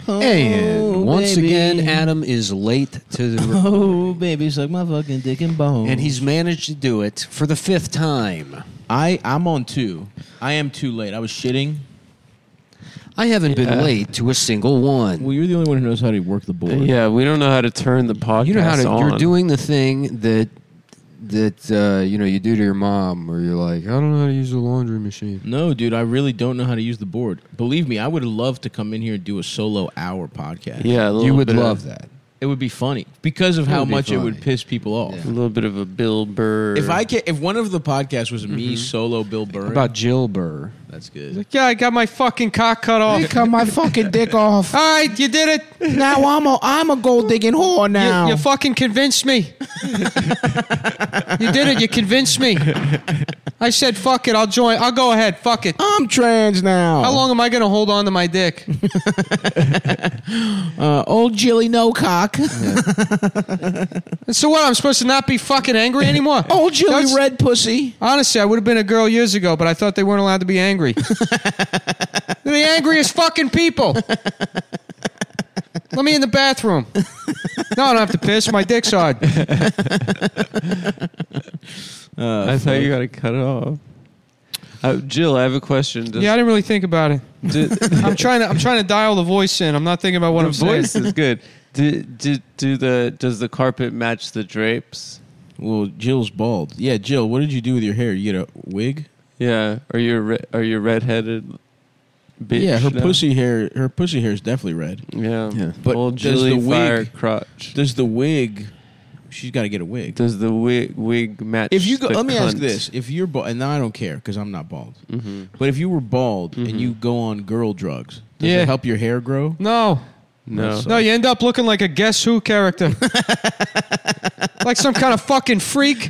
And once baby. again, Adam is late to the Oh, baby, suck my fucking dick and bone. and he's managed to do it for the 5th time. I'm on 2. I am too late. I was shitting. I haven't been late to a single one. Well, you're the only one who knows how to work the board. Yeah, we don't know how to turn the podcast You know how to. on. You're doing the thing that you do to your mom, where you're like, I don't know how to use the laundry machine. No, dude, I really don't know how to use the board. Believe me, I would love to come in here and do a solo hour podcast. Yeah, You would love that. It would be funny because of how would be much it would funny. piss people off. Yeah. a little bit of a Bill Burr. If one of the podcasts was me solo Bill Burr, How about Jill Burr? that's good. Yeah, I got my fucking cock cut off. cut my fucking dick off. All right, you did it. Now I'm a gold digging whore now. You fucking convinced me. You did it. You convinced me. I said, fuck it. I'll join. I'll go ahead. Fuck it. I'm trans now. How long am I going to hold on to my dick? Old Jilly no cock. So what? I'm supposed to not be fucking angry anymore? Old Jilly That's- red pussy. Honestly, I would have been a girl years ago, but I thought they weren't allowed to be angry. They're the angriest fucking people. Let me in the bathroom. No, I don't have to piss. My dick's hard. I thought you got to cut it off. Jill, I have a question. Yeah, I didn't really think about it. I'm trying to dial the voice in. I'm not thinking about what the I'm saying. voice is good. Does the carpet match the drapes? Well, Jill's bald. Yeah, Jill, what did you do with your hair? You get a wig? Yeah. Are you redheaded? Bitch Yeah, her now? pussy hair is definitely red. Yeah. But Old does Jilly the Fire wig- crotch. Does the wig? She's got to get a wig. Does the wig match? If you go, the let me ask cunt? this: if you're bald, and now I don't care because I'm not bald, Mm-hmm. but if you were bald and you go on girl drugs, does Yeah. it help your hair grow? No. No. No, you end up looking like a Guess Who character. Like some kind of fucking freak.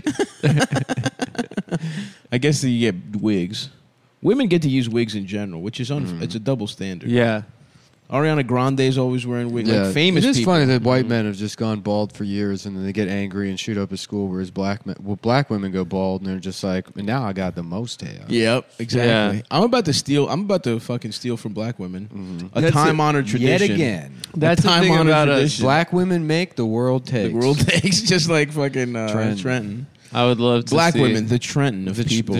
I guess that you get wigs. Women get to use wigs in general, which is it's a double standard. Yeah. Ariana Grande is always wearing wigs. Like famous It is people. funny that white men have just gone bald for years, and then they get angry and shoot up a school. Whereas black women go bald, and they're just like, now I got the most hair. Yep, exactly. Yeah. I'm about to fucking steal from black women. A That's time-honored tradition. Yet again, That's the thing time-honored about us. tradition. black women make the world takes. The world takes just like fucking Trenton. I would love to Black see women, the Trenton of people.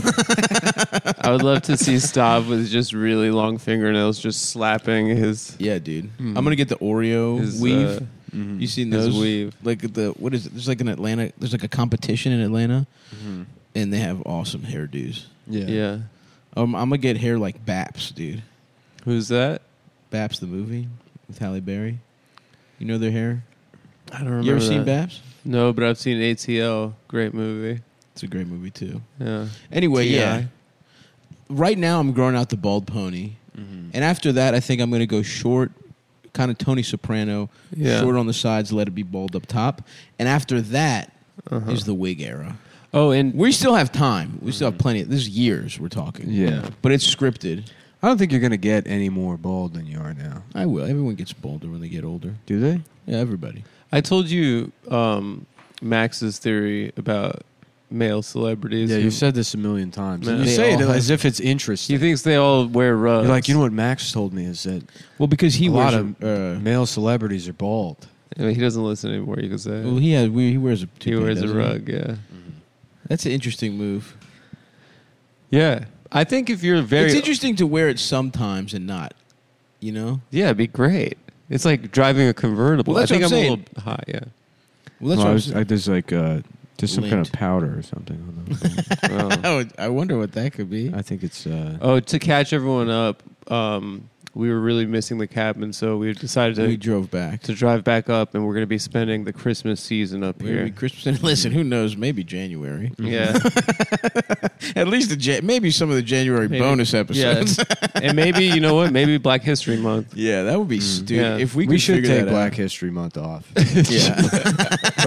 I would love to see Stav with just really long fingernails, just slapping his Yeah, dude. I'm gonna get the Oreo His, weave. You seen his those? weave. Like what is it? There's like an Atlanta. There's like a competition in Atlanta, and they have awesome hairdos. Yeah. I'm gonna get hair like Baps, dude. Who's that? Baps the movie with Halle Berry. You know their hair? I don't remember. You ever seen that. Baps? No, but I've seen ATL. Great movie. It's a great movie too. Yeah. Anyway, T.I. yeah. Right now, I'm growing out the bald pony, and after that, I think I'm gonna go short, kind of Tony Soprano, Yeah. short on the sides, let it be bald up top, and after that is the wig era. Oh, and We still have time. We still have plenty. This is years we're talking. Yeah. But it's scripted. I don't think you're going to get any more bald than you are now. I will. Everyone gets bolder when they get older. Do they? Yeah, everybody. I told you Max's theory about male celebrities. Yeah, who- you've said this a million times. Man. You They say it all as if it's interesting. He thinks they all wear rugs. You're like, you know what Max told me is that Well, because he a wears lot of male celebrities are bald. I mean, he doesn't listen anymore. You could say well, he wears a he toupee, wears a doesn't rug. Yeah, That's an interesting move. yeah. I think if you're very, It's interesting to wear it sometimes and not. You know. yeah, it'd be great. It's like driving a convertible. Well, that's I think what I'm I'm a saying. little high. Yeah. Well, that's No, what I I'm was, saying. there's like just some kind Lint. of powder or something on those. Oh. I wonder what that could be. I think it's Oh, to catch everyone up, we were really missing the cabin, so we decided We to drove back. drive back up, and we're going to be spending the Christmas season up Maybe here. Christmas. Listen, who knows? Maybe January. Yeah, At least maybe some of the January Maybe. bonus episodes. and maybe you know what? Maybe Black History Month. Yeah, that would be stupid. Yeah. If we we could should figure take that Black out. History Month off Yeah. to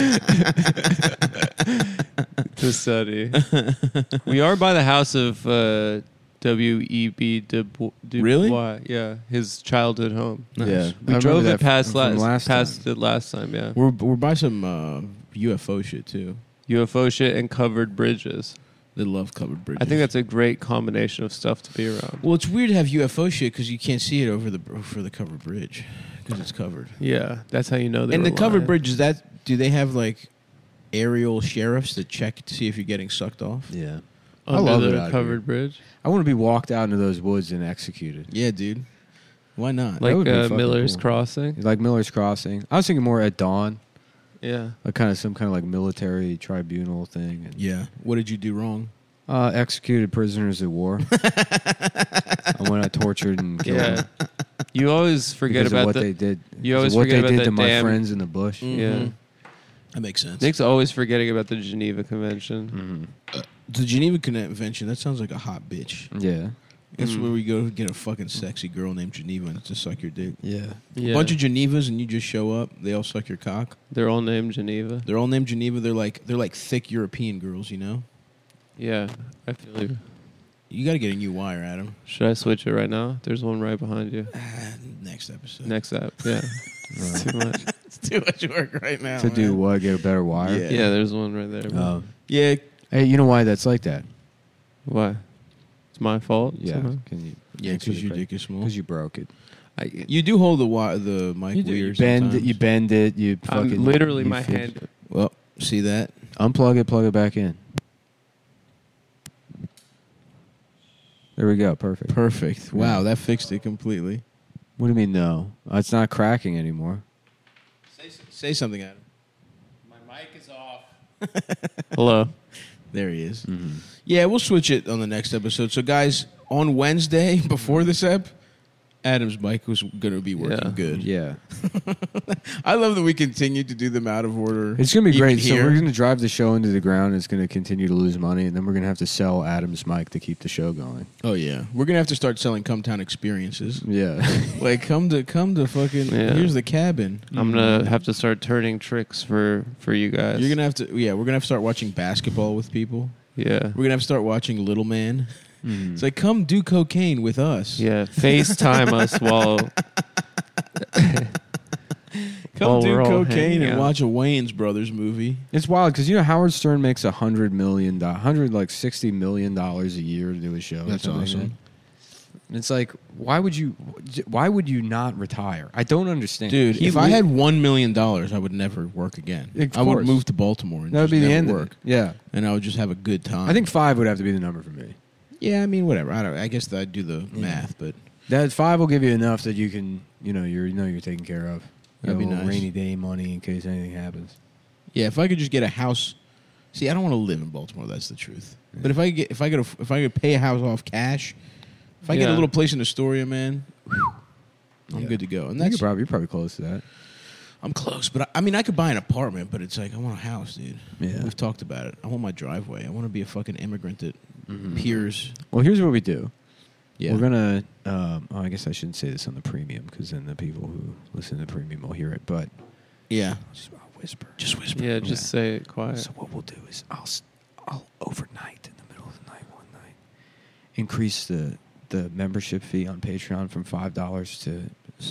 learn. To study. We are by the house of W.E.B. Du Bois. Really? Yeah, his childhood home. Nice. Yeah, We I drove remember it that past from last past time. it last time. Yeah, We're by some UFO shit too. UFO shit and covered bridges. They love covered bridges. I think that's a great combination of stuff to be around. Well, it's weird to have UFO shit because you can't see it over the covered bridge because it's covered. Yeah, that's how you know. And the covered bridge is that. Do they have like aerial sheriffs that check to see if you're getting sucked off? Yeah. I love love it the out covered here. bridge, I want to be walked out into those woods and executed. Yeah, dude. Why not? like would be fucking Miller's cool. Crossing. Like Miller's Crossing. I was thinking more at dawn, Yeah, like some kind of like military tribunal thing. And, Yeah. What did you do wrong? executed prisoners of war. I went out tortured and killed yeah. them You always forget because of about what the. they did. You because always of what forget they about did that to my damn- friends in the bush. Yeah, That makes sense. Nick's always forgetting about the Geneva Convention. The Geneva Convention, that sounds like a hot bitch. Yeah. That's where we go get a fucking sexy girl named Geneva and to suck your dick. Yeah. Yeah, A bunch of Genevas and you just show up. They all suck your cock. they're all named Geneva. They're all named Geneva. They're like thick European girls, you know? Yeah, I feel you. You got to get a new wire, Adam. Should I switch it right now? There's one right behind you. Next episode. Next up, yeah. It's too much. It's too much work right now. To do man. what? Get a better wire? Yeah. Yeah, there's one right there. Oh. Yeah. Hey, you know why that's like that? Why? It's my fault. Yeah. somehow? Can you? Yeah, because your dick is small. Because you broke it. You do hold the mic You, do, you weird bend sometimes. it. You bend it. You fucking. Literally, you my fix hand. it. Well, see that? Unplug it. Plug it back in. There we go. Perfect. Perfect. Wow, that fixed it completely. What do you mean no? It's not cracking anymore. Say something, Adam. My mic is off. Hello. There he is. Mm-hmm. Yeah, we'll switch it on the next episode. So, guys, on Wednesday before this ep, Adam's mic was going to be working Yeah. good. Yeah. I love that we continue to do them out of order. It's going to be even great. So here. we're going to drive the show into the ground. It's going to continue to lose money, and then we're going to have to sell Adam's mic to keep the show going. Oh yeah, we're gonna have to start selling Cumtown experiences. Yeah. Like come to fucking. Yeah. Here's the cabin. I'm gonna have to start turning tricks for you guys. You're gonna have to. Yeah, we're gonna have to start watching basketball with people. Yeah. We're gonna have to start watching Little Man. Mm. It's like come do cocaine with us. Yeah. FaceTime us while Come while do we're all cocaine hanging and out. watch a Wayans Brothers movie. It's wild because Howard Stern makes $100 million, $60 million a year to do a show. or That's something like awesome. that. And it's like, why would you not retire? I don't understand, Dude, He if I li- had $1 million, I would never work again. Of I would course. move to Baltimore and that would just be the never end work. of it. Yeah, And I would just have a good time. I think 5 would have to be the number for me. Yeah, I mean, whatever. I guess I'd do the math, but That 5 will give you enough that you can, you're taken care of. You That'd have be a little nice. rainy day money in case anything happens. yeah, if I could just get a house. See, I don't want to live in Baltimore. That's the truth. But if I could pay a house off cash, if I get a Yeah. little place in Astoria, man, I'm Yeah. good to go. And You're probably close to that. I'm close. But I mean, I could buy an apartment, but it's like I want a house, dude. Yeah. We've talked about it. I want my driveway. I want to be a fucking immigrant that peers. Well, here's what we do. Yeah, We're gonna. I guess I shouldn't say this on the premium because then the people who listen to the premium will hear it. But yeah. I'll whisper. Just whisper. yeah, just say it quiet. So what we'll do is I'll overnight in the middle of the night one night increase the membership fee on Patreon from $5 to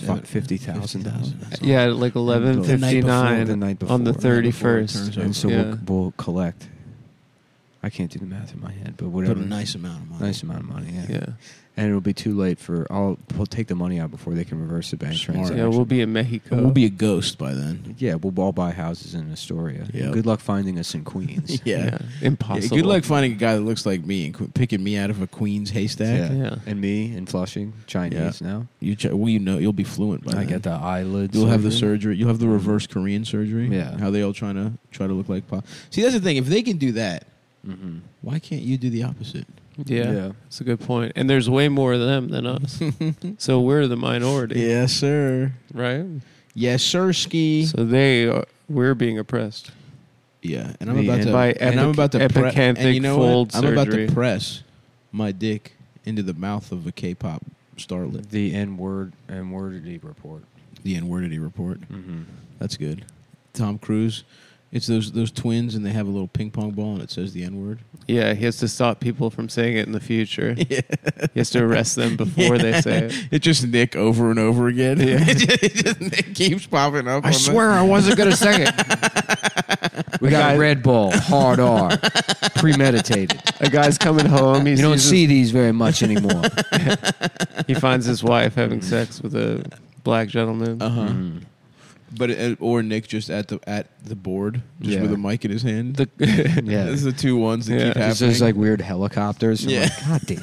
$50,000. Yeah, like The 11:59 night before. on the before it 31st. turns And so Yeah. we'll collect. I can't do the math in my head, but But whatever. a nice amount of money. Nice amount of money. Yeah. Yeah. And it'll be too late we'll take the money out before they can reverse the bank Smart. transaction. Yeah, we'll be in Mexico. And we'll be a ghost by then. Yeah, we'll all buy houses in Astoria. Yep. Good luck finding us in Queens. Yeah. Impossible. Good luck finding a guy that looks like me and picking me out of a Queens haystack. Yeah. And me in Flushing, Chinese now. You'll be fluent by I then. get the eyelids. You'll have the surgery. You'll have the reverse Korean surgery. Yeah. How they all try to look like pop. See, that's the thing. If they can do that, Mm-hmm. why can't you do the opposite? Yeah, Yeah. that's a good point. And there's way more of them than us. So we're the minority, Yes, sir. right? Yes, sir. Ski. So we're being oppressed. Yeah, and I'm The about end. to. By and I'm about to. epicanthic and you know fold what? I'm about surgery. to press my dick into the mouth of a K-pop starlet. The N-wordity report. The N-wordity report. Mm-hmm. That's good. Tom Cruise. It's those twins, and they have a little ping pong ball, and it says the N-word. Yeah, he has to stop people from saying it in the future. He has to arrest them before they say it. It's just Nick over and over again. Yeah. It just Nick keeps popping up. I on swear I wasn't going to say it. We got Red Bull, hard R, premeditated. A guy's coming home. You don't see these very much anymore. He finds his wife having sex with a black gentleman. Uh-huh. But or Nick just at the board, just Yeah. with a mic in his hand. Yeah. Those are the two ones that Yeah. keep happening. It's just like weird helicopters. I'm Yeah. like, God damn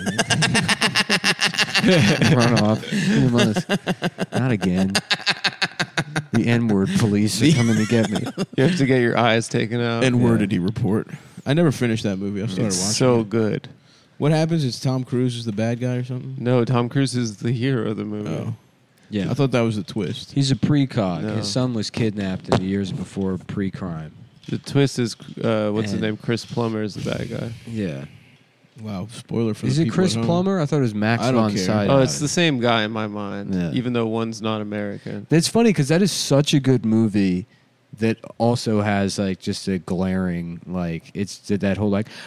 it. Run off. You must. Not again. The N-word police are coming to get me. You have to get your eyes taken out. And wordity report. I never finished that movie. I started It's watching so it. good. What happens? It's Tom Cruise is the bad guy or something? No, Tom Cruise is the hero of the movie. Oh. Yeah. I thought that was the twist. He's a pre-cog. No. His son was kidnapped in the years before pre-crime. The twist is, what's his And- name? Chris Plummer is the bad guy. Yeah. Wow, spoiler for Is the it people Chris at home. Plummer? I thought it was Max I don't von care. Sydow. Oh, it's the same guy in my mind, Yeah. even though one's not American. It's funny because that is such a good movie that also has like just a glaring like it's that whole like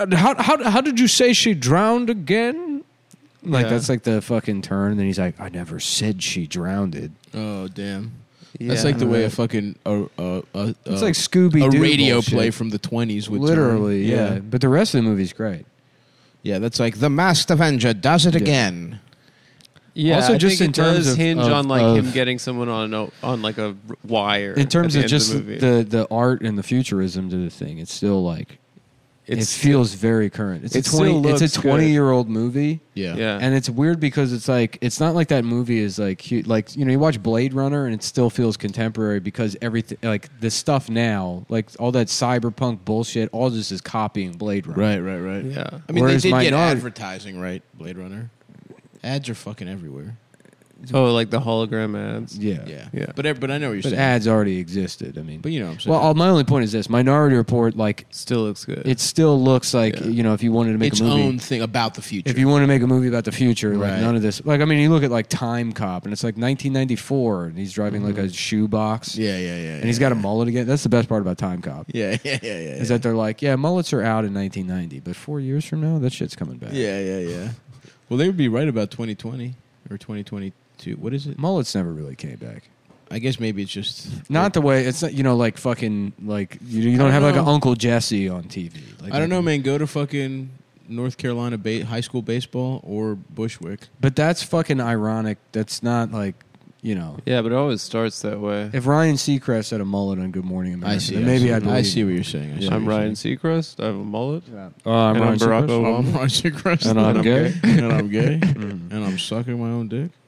how did you say she drowned again? Like Yeah. that's like the fucking turn. And then he's like, I never said she drowned. Oh, damn. Yeah. That's like the way a Right. fucking It's like Scooby a Doo radio bullshit. play from the 20s would Literally, turn. yeah. But the rest of the movie's great. Yeah, that's like the Masked Avenger does it Yeah. again. Yeah, Also, I just think in it does terms of- hinge of- on like of- him getting someone on like a wire. In terms at of the end just the, movie. the art and the futurism to the thing, it's still like it It's feels very current. It's it a 20 still it's looks a good. 20-year-old movie. Yeah. yeah, And it's weird because it's like it's not like that movie is like like you know you watch Blade Runner and it still feels contemporary because everything like the stuff now like all that cyberpunk bullshit all this is copying Blade Runner. Right. yeah. I mean, Whereas they did get Minority- advertising, right? Blade Runner. Ads are fucking everywhere. Oh, like the hologram ads. Yeah. Yeah. But I know what you're But saying. ads already existed. I mean, But you know what I'm saying. well, my only point is this: Minority Report, like Still looks good. it still looks like Yeah. you know if you wanted to make its a movie. own thing about the future. If you want to make a movie about the future, like Right. none of this, like I mean, you look at like Time Cop, and it's like 1994, and he's driving like a shoebox, yeah. and he's got a mullet again. That's the best part about Time Cop. Yeah. Is that they're like, yeah, mullets are out in 1990, but 4 years from now, that shit's coming back. Yeah. Well, they would be right about 2020 or 2022. What is it? Mullets never really came back. I guess maybe it's just Not the way it's not, you know, like fucking like you don't have like an Uncle Jesse on TV. Like, I don't know, man. Go to fucking North Carolina high school baseball or Bushwick. But that's fucking ironic. That's not like you know. yeah, but it always starts that way. If Ryan Seacrest had a mullet on Good Morning America, then maybe I'd I believe see what you're saying. I see I'm what you're Ryan Seacrest. I have a mullet. I'm And I'm Ryan Barack Seacrest. saying. Obama. I'm Ryan Seacrest. And I'm gay. and I'm gay. And I'm sucking my own dick.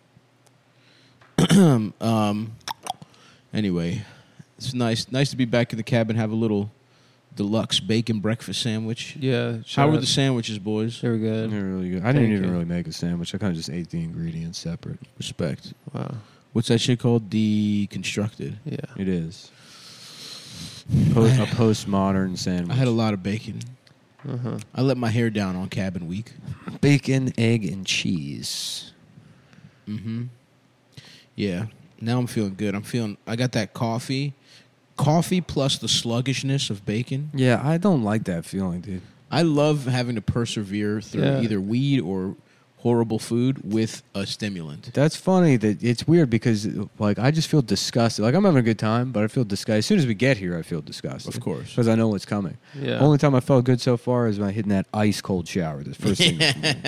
Anyway, it's nice to be back in the cabin. Have a little deluxe bacon breakfast sandwich. Yeah. How were the sandwiches, boys? They were good. They're really good. I didn't Thank even you. really make a sandwich. I kind of just ate the ingredients separate. Respect. Wow. What's that shit called? Deconstructed. Yeah. It is a postmodern sandwich. I had a lot of bacon. Uh-huh. I let my hair down on cabin week. bacon, egg, and cheese. Mm-hmm. Yeah. Now I'm feeling good. I got that coffee. Coffee plus the sluggishness of bacon. Yeah, I don't like that feeling, dude. I love having to persevere through Yeah. either weed or horrible food with a stimulant. That's funny that it's weird because like I just feel disgusted. Like I'm having a good time, but I feel disgusted. As soon as we get here, I feel disgusted. Of course. Because I know what's coming. Yeah. Only time I felt good so far is when I hit in that ice cold shower. The first thing.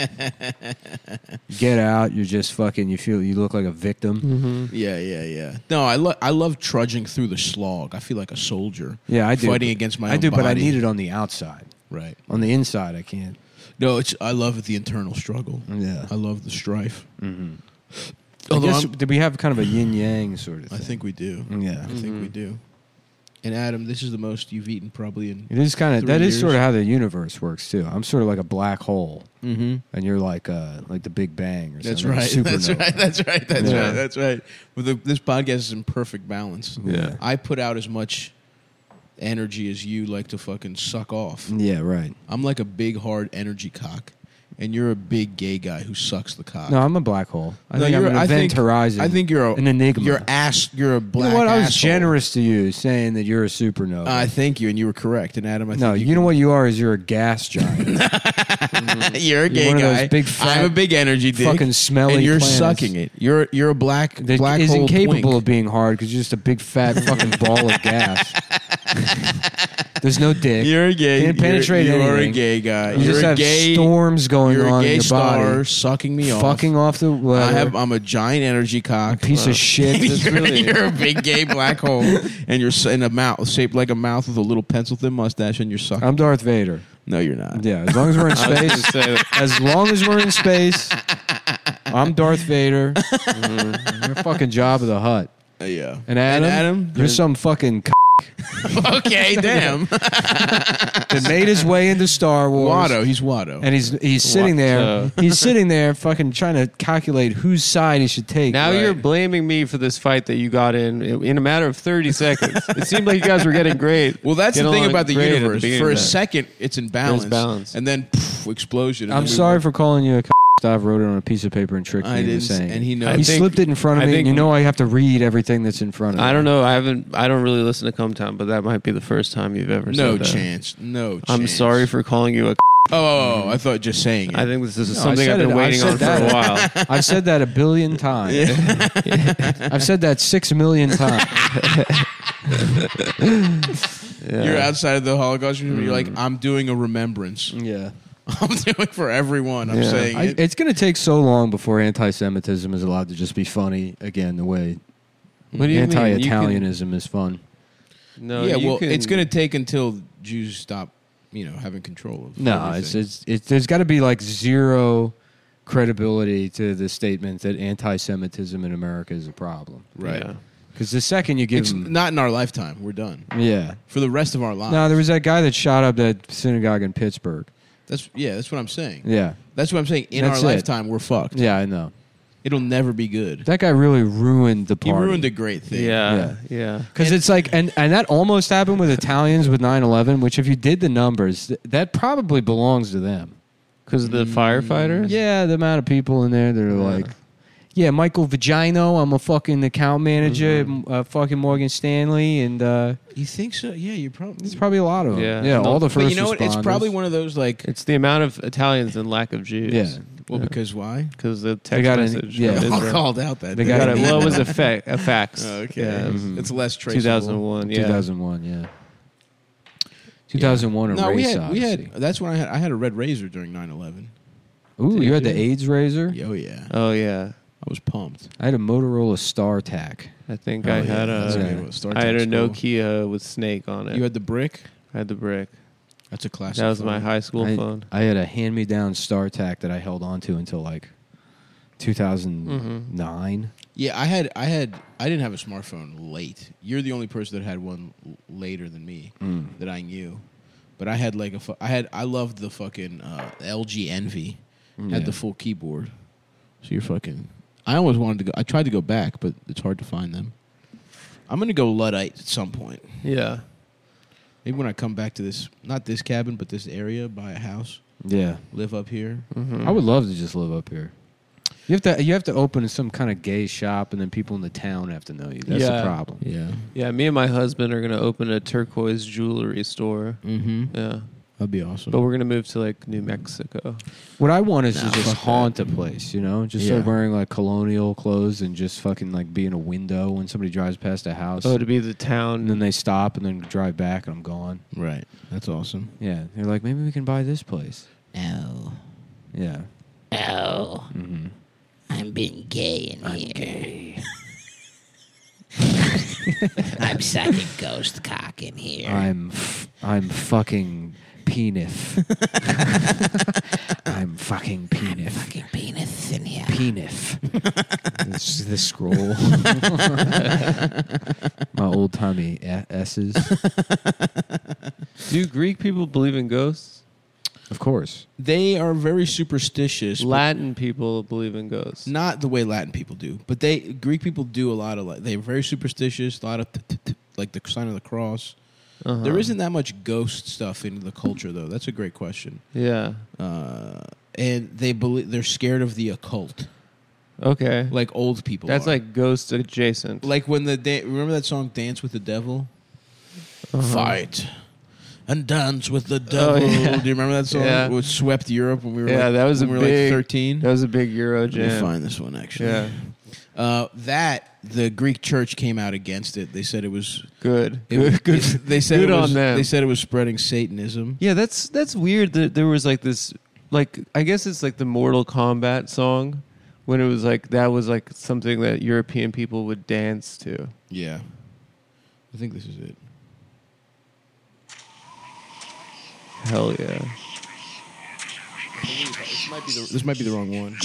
Get out, you're just fucking. You look like a victim. Mm-hmm. Yeah. No, I love trudging through the slog. I feel like a soldier. Yeah, I do. Fighting against my own I do, but I body. need it on the outside. Right. On the inside, I can't. No, I love the internal struggle. Yeah. I love the strife. Mm-hmm. Although I guess, I'm- did we have kind of a yin yang sort of I thing? think we do. Yeah. I think we do. And Adam, this is the most you've eaten probably in. It is kind of 3 that is years. sort of how the universe works too. I'm sort of like a black hole, Mm-hmm. and you're like the Big Bang or That's something. right. Like a That's supernova. right. That's right. That's Yeah. right. That's right. Well, this podcast is in perfect balance. Yeah. I put out as much energy as you like to fucking suck off. Yeah, right. I'm like a big hard energy cock, and you're a big gay guy who sucks the cock. No, I'm a black hole. I No, think I'm you're- an I event think- horizon. I think you're an enigma. You're a You black. know what? I was asshole. generous to you saying that you're a supernova. I thank you, and you were correct. And Adam, I no, think you know what you are is you're a gas giant. you're a gay one of those guy. big, fat, I'm a big energy dick. fucking smelly and you're planets. sucking it. You're a black that black is hole incapable twink. of being hard because you're just a big fat fucking ball of gas. There's no dick. You're a gay. Can't penetrate You are a anything. gay guy. You You're just a have gay. storms going You're a on gay in your star body. sucking me off. Fucking off the weather. I'm a giant energy cock. piece of shit. That's really- You're a big gay black hole, and you're in a mouth shaped like a mouth with a little pencil thin mustache, and you're sucking. I'm Darth Vader. No, you're not. Yeah, as long as we're in I was gonna space. say that. As long as we're in space, I'm Darth Vader. You're fucking Jabba the Hutt. Yeah. And Adam, you're some fucking Okay, damn. that made his way into Star Wars. Watto. He's Watto. And he's sitting there. He's sitting there, fucking trying to calculate whose side he should take. Now you're blaming me for this fight that you got in a matter of 30 seconds. It seemed like you guys were getting great. Well, that's the Getting thing along about the great at the universe. beginning For a there. second, it's in balance. balance. And then, explosion. And I'm then we sorry went- for calling you a Steve wrote it on a piece of paper and tricked me I into didn't, saying. and he he knows. I think- slipped it in front of I me. And think- you know I have to read everything that's in front of me. I don't know. I don't really listen to Come Town, but that might be the first time you've ever No said that. chance. No chance. I'm sorry for calling you a. Oh, I thought just saying it. I think this is No, something I I've said been it. I waiting said on for that. a while. I've said that 1 billion times. I've said that 6 million times. Yeah. You're outside of the Holocaust Museum. You're like, I'm doing a remembrance. Yeah. I'm doing for everyone. I'm Yeah. saying it. It's going to take so long before anti-Semitism is allowed to just be funny again. The way What do you mean? You can- anti-Italianism is fun. No, yeah, you well, can- it's going to take until Jews stop, having control of. No, everything. it's there's got to be like zero credibility to the statement that anti-Semitism in America is a problem. right. Yeah. Because the second you give It's them, not in our lifetime. We're done yeah. for the rest of our lives. No, there was that guy that shot up that synagogue in Pittsburgh. That's what I'm saying. Yeah, That's what I'm saying. In That's our it. lifetime, we're fucked. yeah, I know. It'll never be good. That guy really ruined the He party. ruined a great thing. Yeah. Because it's like, and that almost happened with Italians with 9/11. Which, if you did the numbers, that probably belongs to them. Because of the firefighters? Yeah, the amount of people in there that are like, yeah, Michael Vagino, I'm a fucking account manager at fucking Morgan Stanley, and You think so? Yeah, you're probably. there's probably a lot of them. Yeah. Yeah, all the first But you know what? It's responders. probably one of those like. It's the amount of Italians and lack of Jews. Yeah. Well, because why? Because the They text got an- message. yeah. from All Israel. called out that. They day. got Got it. Well, it was a fax. Oh, okay. Yeah. It's less traceable. 2001. Yeah. 2001, yeah. 2001 a No, we race had. odyssey. That's when I had a red razor during 9/11. Ooh, Did you had you? the AIDS razor? Oh yeah, Oh yeah. I was pumped. I had a Motorola StarTAC. I think Oh, I yeah, had that's a. good one. Star I had a Trek's cool. Nokia with Snake on it. You had the brick. I had the brick. That's a classic. That was my phone. high school I, phone. I had a hand-me-down StarTAC that I held on to until like 2009. Yeah, I didn't have a smartphone late. You're the only person that had one later than me that I knew. But I had like I loved the fucking LG Envy. Yeah. Had the full keyboard. So you're fucking. I always wanted to go. I tried to go back, but it's hard to find them. I'm gonna go Luddite at some point. Yeah. Maybe when I come back to this, not this cabin, but this area, buy a house, Yeah. live up here. Mm-hmm. I would love to just live up here. You have to open some kind of gay shop, and then people in the town have to know you. That's Yeah. the problem. Yeah. Yeah. Me and my husband are gonna open a turquoise jewelry store. Mm-hmm. Yeah. That'd be awesome. But we're gonna move to like New Mexico. What I want is Nah, to just fuck haunt a place, just start Yeah. wearing like colonial clothes and just fucking like be in a window when somebody drives past a house. Oh, to be the And town. then they stop and then drive back and I'm gone. right. That's awesome. Yeah. They're like, maybe we can buy this place. No. Yeah. No. Mm-hmm. I'm being gay in here. Gay. I'm sucking ghost cock in here. I'm fucking penif. I'm fucking penif. fucking penis in here. Penif. This is the scroll. My old timey S's. Do Greek people believe in ghosts? Of course. They are very superstitious. but Latin people believe in ghosts. not the way Latin people do, but Greek people do a lot of they're very superstitious. A lot of like the sign of the cross. Uh-huh. There isn't that much ghost stuff in the culture, though. That's a great question. Yeah. And they're scared of the occult, Okay. like old people. That's are. like ghost adjacent. like when remember that song "Dance with the Devil." Fight and dance with the devil. yeah. Do you remember that song? Yeah. It swept Europe when we were Yeah, that was when a we were big- like 13. That was a big Euro Let me jam. find this one actually. Yeah. That the Greek church came out against it. They said it was Good. They said Good it was, on them. They said it was spreading Satanism. Yeah, that's weird that there was like this, like, I guess it's like the Mortal Kombat song, when it was like, that was like something that European people would dance to. Yeah, I think this is it. Hell yeah. This might be the wrong one.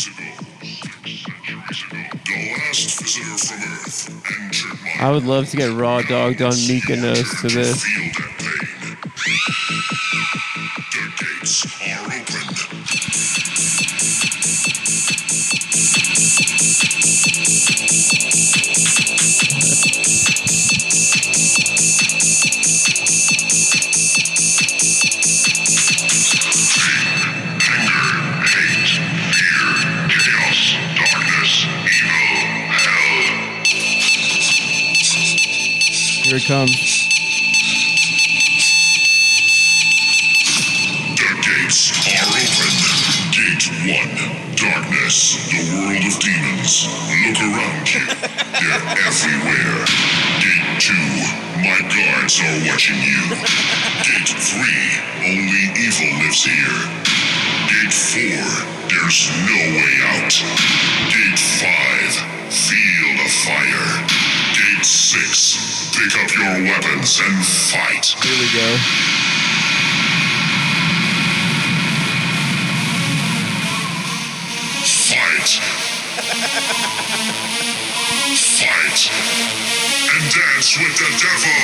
I would love to get raw dogged on Mykonos to this. Here it comes. The gates are open. Gate 1, darkness, the world of demons. Look around you. They're everywhere. Gate 2, my guards are watching you. Gate 3, only evil lives here. Gate 4, there's no way out. Gate 5, feel the fire. Gate 6, pick up your weapons and fight. Here we go. Fight. Fight. And dance with the devil.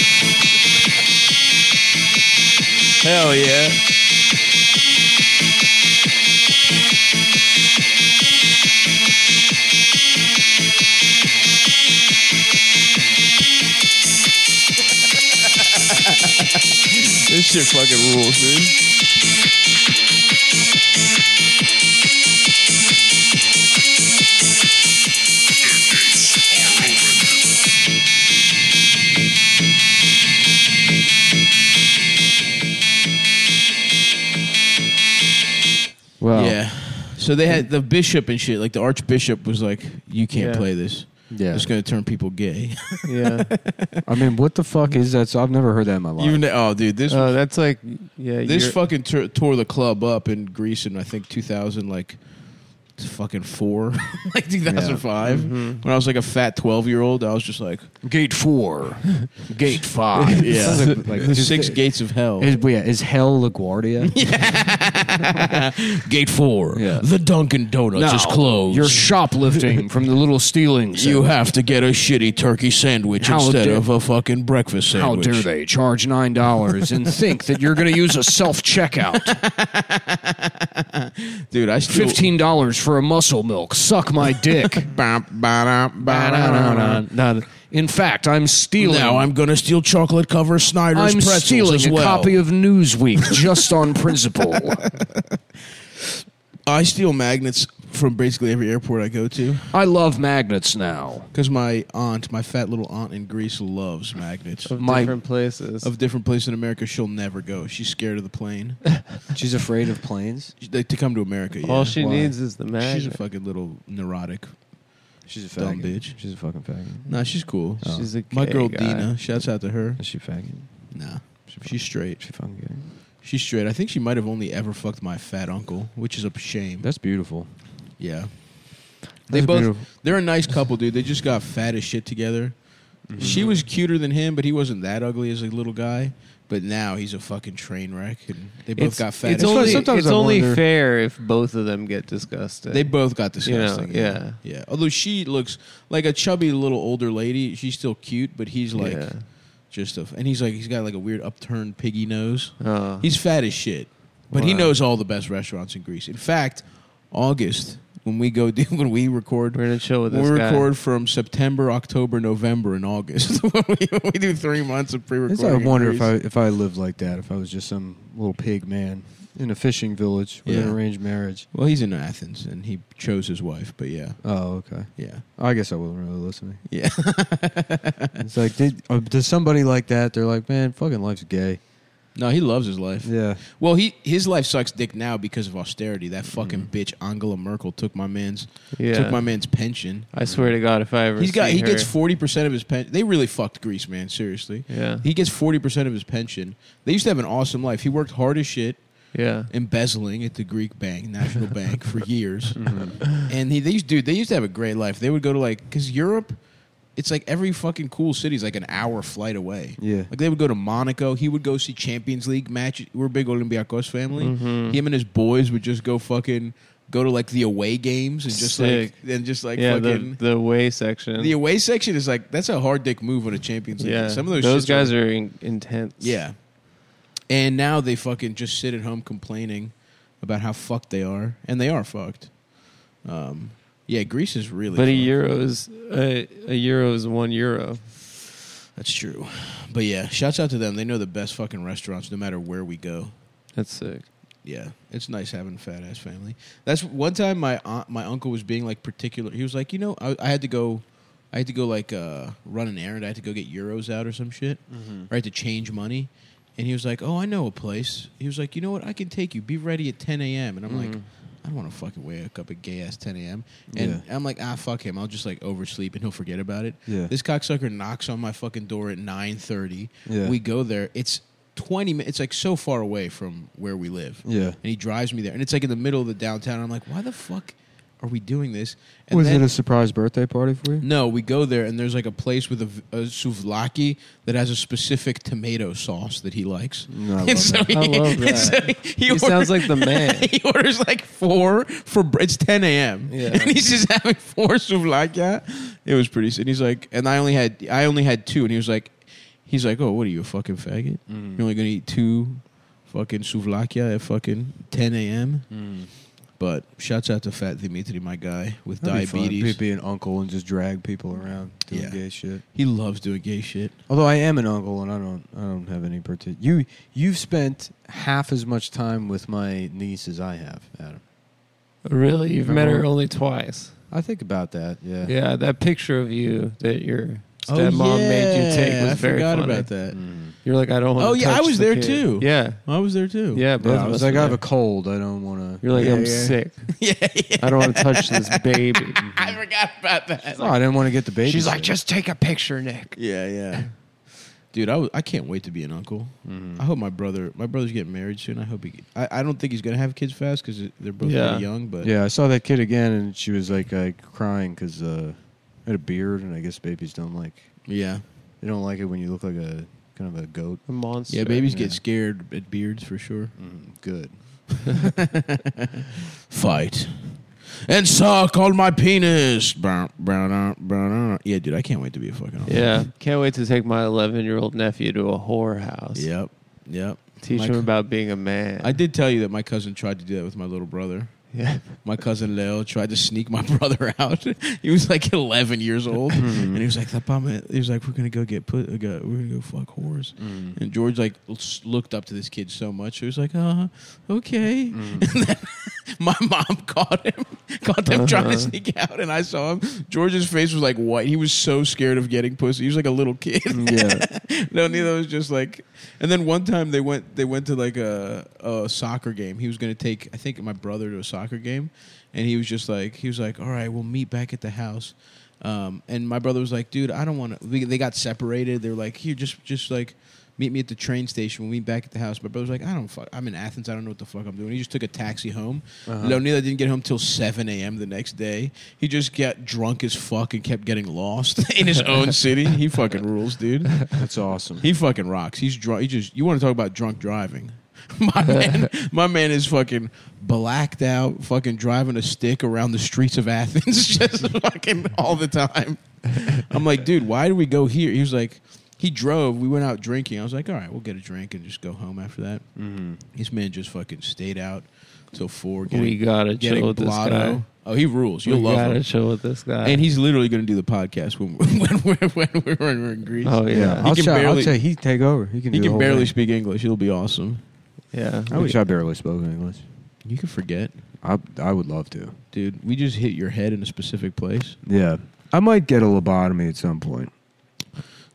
Hell yeah. This shit fucking rules, dude. Well, Yeah. So they had the bishop and shit. Like the archbishop was like, "You can't Yeah. play this. yeah. It's going to turn people gay." Yeah. I mean, what the fuck is that? So I've never heard that in my life. Even oh, dude, this Oh, that's like, yeah. this you're- fucking tore the club up in Greece in I think 2000 like fucking 4 like 2005 when I was like a fat 12-year-old. I was just like, Gate 4, Gate 5. yeah, Sounds like the just- 6 gates of hell. Is hell LaGuardia? Gate 4, Yeah. the Dunkin' Donuts is closed. You're shoplifting from the little stealing. You have to get a shitty turkey sandwich How instead dare- of a fucking breakfast How sandwich. dare they charge $9 and think that you're going to use a self-checkout? Dude, I still $15 for a muscle milk. Suck my dick. In fact, I'm stealing. Now I'm gonna steal chocolate cover Snyder's I'm pretzels stealing as a well. copy of Newsweek just on principle. I steal magnets from basically every airport I go to I love magnets now. because my fat little aunt in Greece, loves magnets of my- different places. of different places in America. She'll never go. She's scared of the plane. She's afraid of planes. To come to America. Yeah. All she Why? needs is the magnet. She's a fucking little neurotic. She's a Dumb faggot. bitch. She's a fucking faggot. Nah, she's cool. She's a My gay girl guy. Dina. Shouts out to her. Is she faggot? Nah, she's straight. She fucking gay. She's straight. I think she might have only ever fucked my fat uncle, which is a shame. That's beautiful. Yeah. That's beautiful. They're a nice couple, dude. They just got fat as shit together. She was cuter than him, but he wasn't that ugly as a little guy. But now he's a fucking train wreck, and they both got fat. It's as only, shit. Sometimes it's I only wonder- fair if both of them get disgusted. They both got disgusting. yeah. yeah. Although she looks like a chubby little older lady, she's still cute, but he's like Yeah. just a. And he's got like a weird upturned piggy nose. Oh. He's fat as shit, but he Wow. knows all the best restaurants in Greece. In fact, August when we go when we record. We're gonna chill with We this guy. record from September, October, November, and August. we do 3 months of I pre-recording. wonder in if Greece. if I lived like that, if I was just some little pig man in a fishing village with Yeah. an arranged marriage. Well, he's in Athens, and he chose his wife. But yeah, Oh, okay. yeah, I guess I wasn't really listening. yeah. It's like, does somebody like that? They're like, man, fucking life's gay. No, he loves his life. Yeah. Well, his life sucks dick now because of austerity. That fucking bitch Angela Merkel took my man's pension. I swear to God, if I ever He see her, gets 40% of his pension. They really fucked Greece, man. Seriously. Yeah. He gets 40% of his pension. They used to have an awesome life. He worked hard as shit, Yeah. embezzling at the Greek bank, National Bank, for years. And they used to have a great life. They would go to because Europe, it's like every fucking cool city's like an hour flight away. Yeah. Like they would go to Monaco. He would go see Champions League matches. We're a big Olympiacos family. Him and his boys would just go to like the away games and just Sick. fucking the away section. the away section is like that's a hard dick move on a Champions League. yeah. Some of those shits guys are intense. yeah. And now they fucking just sit at home complaining about how fucked they are, and they are fucked. Yeah, Greece is really. But fucked. a euro is €1. That's true. But yeah, shouts out to them. They know the best fucking restaurants no matter where we go. That's sick. Yeah, it's nice having a fat ass family. That's one time my uncle was being like particular. He was like, I had to go like run an errand. I had to go get euros out or some shit. Or I had to change money. And he was like, "Oh, I know a place." He was like, "You know what? I can take you. Be ready at 10 a.m." And I'm like, I don't want to fucking wake up at gay ass 10 a.m. And I'm like, fuck him. I'll just like oversleep and he'll forget about it. Yeah. This cocksucker knocks on my fucking door at 9:30. Yeah. We go there. It's 20 minutes. It's like so far away from where we live. Yeah. And he drives me there. And it's like in the middle of the downtown. I'm like, why the fuck are we doing this? And Was then- it a surprise birthday party for you? No, we go there and there's like a place with a souvlaki that has a specific tomato sauce that he likes. No, I And love so that. he, I love and that. so he He orders- sounds like the man. he orders like 4 it's 10 a.m. Yeah. And he's just having 4 souvlaki. It was pretty. And he's like, and I only had 2. And he was like, oh, what are you, a fucking faggot? You're only gonna eat 2 fucking souvlaki at fucking 10 a.m. But shouts out to Fat Dimitri, my guy with That'd be fun. diabetes. Be an uncle and just drag people around doing Yeah. gay shit. He loves doing gay shit. Although I am an uncle and I don't have any particular. You've spent half as much time with my niece as I have, Adam. Really? You've met her only twice. I think about that. Yeah. Yeah, that picture of you that your stepmom made you take was I very forgot funny. about that. You're like, I don't want to Oh, yeah, I touch was the there kid. too. Yeah. I was there too. Yeah, both I of was us like, were I have there. a cold. I don't want to. You're like, Yeah, I'm yeah. sick. yeah. I don't want to touch this baby. I forgot about that. Oh, I didn't want to get the baby. She's like, sick. just take a picture, Nick. Yeah, yeah. Dude, I can't wait to be an uncle. I hope my brother's getting married soon. I hope I don't think he's gonna have kids fast because they're both Yeah. pretty young. But Yeah, I saw that kid again, and she was like crying because I had a beard, and I guess babies don't like. yeah, They don't like it when you look like a kind of a goat. A monster. yeah. Babies Yeah. get scared at beards for sure. Good. Fight and suck on my penis. Yeah, dude, I can't wait to be a fucking uncle. Yeah. Can't wait to take my 11-year-old nephew to a whorehouse. Yep. Teach My him co- about being a man. I did tell you that my cousin tried to do that with my little brother. Yeah. My cousin Leo tried to sneak my brother out. He was like 11 years old, and he was like, he was like, we're gonna go we're gonna go fuck whores. And George like looked up to this kid so much. He was like, okay. And then my mom caught them trying to sneak out, and I saw him. George's face was like white. He was so scared of getting pussy. He was like a little kid. Yeah. No, neither was just like. And then one time they went to like a soccer game. He was going to take, I think, my brother to a soccer game, and he was like, all right, we'll meet back at the house. And my brother was like, dude, I don't want to. They got separated. They were like, here, just like meet me at the train station. We'll meet back at the house. My brother was like, I'm in Athens. I don't know what the fuck I'm doing. He just took a taxi home. Leonila didn't get home till 7 a.m. the next day. He just got drunk as fuck and kept getting lost in his own city. He fucking rules, dude. That's awesome. He fucking rocks. He's drunk. You want to talk about drunk driving? My man is fucking blacked out, fucking driving a stick around the streets of Athens, just fucking all the time. I'm like, dude, why did we go here? He was like, he drove. We went out drinking. I was like, all right, we'll get a drink and just go home after that. This man just fucking stayed out till 4. We gotta chill with this guy. Oh, he rules. You'll We love gotta him. chill with this guy. And he's literally going to do the podcast when we're in Greece. Oh, yeah. I'll can tell barely- you, he take over. He can. He do the can whole barely thing. speak English. It'll be awesome. Yeah. I wish I barely spoke English. You can forget. I would love to. Dude, we just hit your head in a specific place. Yeah, I might get a lobotomy at some point.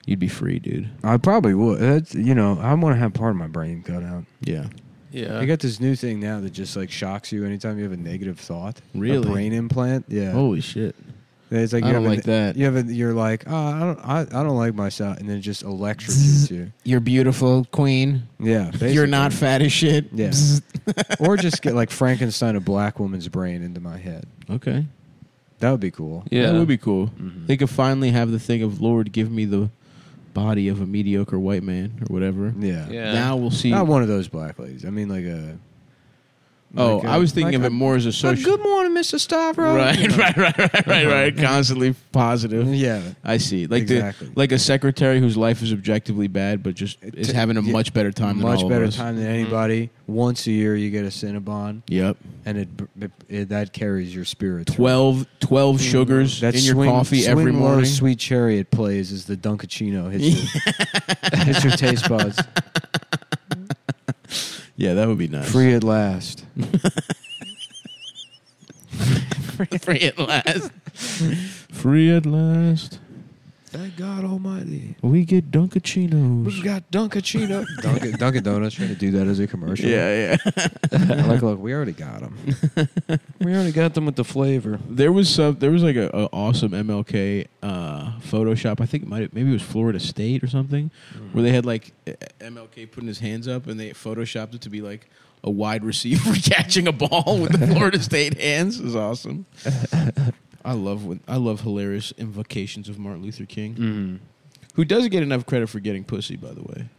You'd be free, dude. I probably would. That's, you know, I want to have part of my brain cut out. Yeah. Yeah. I got this new thing now that just like shocks you anytime you have a negative thought. Really? A brain implant. Yeah. Holy shit. It's like I you don't have like that. You have you're like, oh, I don't like myself, and then it just electrocutes you. You're beautiful, queen. Yeah. Basically. You're not fat as shit. Yeah. Or just get like Frankenstein, a black woman's brain into my head. Okay. That would be cool. Yeah. That would be cool. Mhm. They could finally have the thing of, Lord, give me the body of a mediocre white man or whatever. Yeah. Yeah. Now we'll see. Not one of those black ladies. I mean, like a. Oh, like a- I was thinking like of it more as a social. Good morning, Mr. Stavro. Right, You know? right. Constantly positive. Yeah. I see. Like Exactly. like a secretary whose life is objectively bad, but just is having a Yeah. much better time than Much all of better us. time than anybody. Once a year, you get a Cinnabon, Yep. and it that carries your spirits. 12 sugars That in your coffee swing every low morning. Sweet cherry it plays as the Dunkachino hits your, hits your taste buds. Yeah, that would be nice. Free at last. Free at last. Free at last. Thank God Almighty. We get Dunkachinos. We've got Dunkachino. Dunkin' Donuts trying to do that as a commercial. Yeah. Like, look, we already got them. We already got them with the flavor. There was like a awesome MLK Photoshop. I think maybe it was Florida State or something, where they had like MLK putting his hands up and they photoshopped it to be like a wide receiver catching a ball with the Florida State hands. It was awesome. I love hilarious invocations of Martin Luther King, Mm-hmm. who doesn't get enough credit for getting pussy, by the way.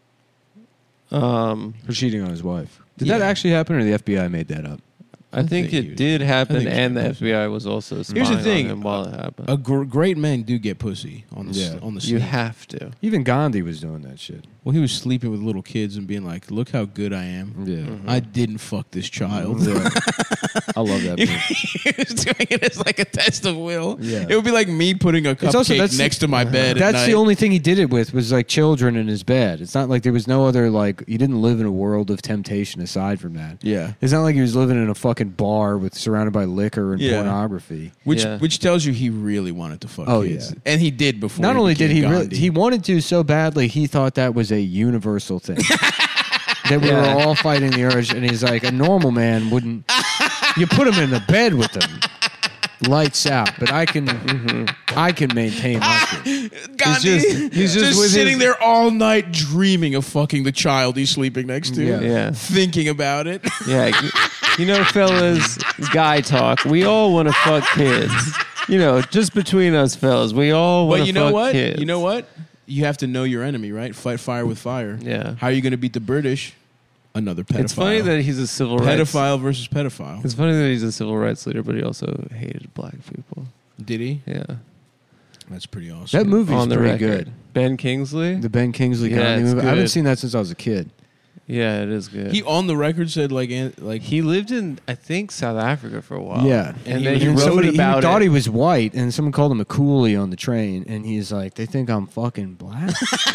For cheating on his wife. Did Yeah. that actually happen, or the FBI made that up? I think think he it was- did happen, I think and the he was. FBI was also spying Here's the thing. on him while it happened. Great men do get pussy on the Yeah. on the You scene. have to. Even Gandhi was doing that shit. Well, he was sleeping with little kids and being like, "Look how good I am. Yeah. I didn't fuck this child." I love that movie. He was doing it as like a test of will. Yeah. It would be like me putting a It's also- cupcake that's- next to my bed. at That's the night. only thing he did it with was like children in his bed. It's not like there was no other like he didn't live in a world of temptation aside from that. Yeah. It's not like he was living in a fucking bar with surrounded by liquor and Yeah. pornography. Which tells you he really wanted to fuck Oh, kids. yeah. And he did before. Not only did became he really, Gandhi. he wanted to so badly, he thought that was a universal thing. That we Yeah. were all fighting the urge, and he's like, a normal man wouldn't. You put him in the bed with them, lights out. But I can maintain my shit. Gandhi, he's just with sitting his- there all night dreaming of fucking the child he's sleeping next to. Yeah. Yeah. Thinking about it. Yeah. You know, fellas, guy talk. We all want to fuck kids. You know, just between us fellas, we all want But to you know fuck what? kids. You know what? You have to know your enemy, right? Fight fire with fire. Yeah. How are you going to beat the British? Another pedophile. It's funny that he's a civil rights. pedophile versus pedophile. It's funny that he's a civil rights leader, but he also hated black people. Did he? Yeah. That's pretty awesome. That movie's On the pretty record. good. Ben Kingsley? The Ben Kingsley Yeah, Gandhi it's movie. I haven't good. seen that since I was a kid. Yeah, it is good. He on the record said like He lived in, I think, South Africa for a while. Yeah, And he then was- he and wrote somebody about he thought it. he was white, and someone called him a coolie on the train, and he's like, "They think I'm fucking black."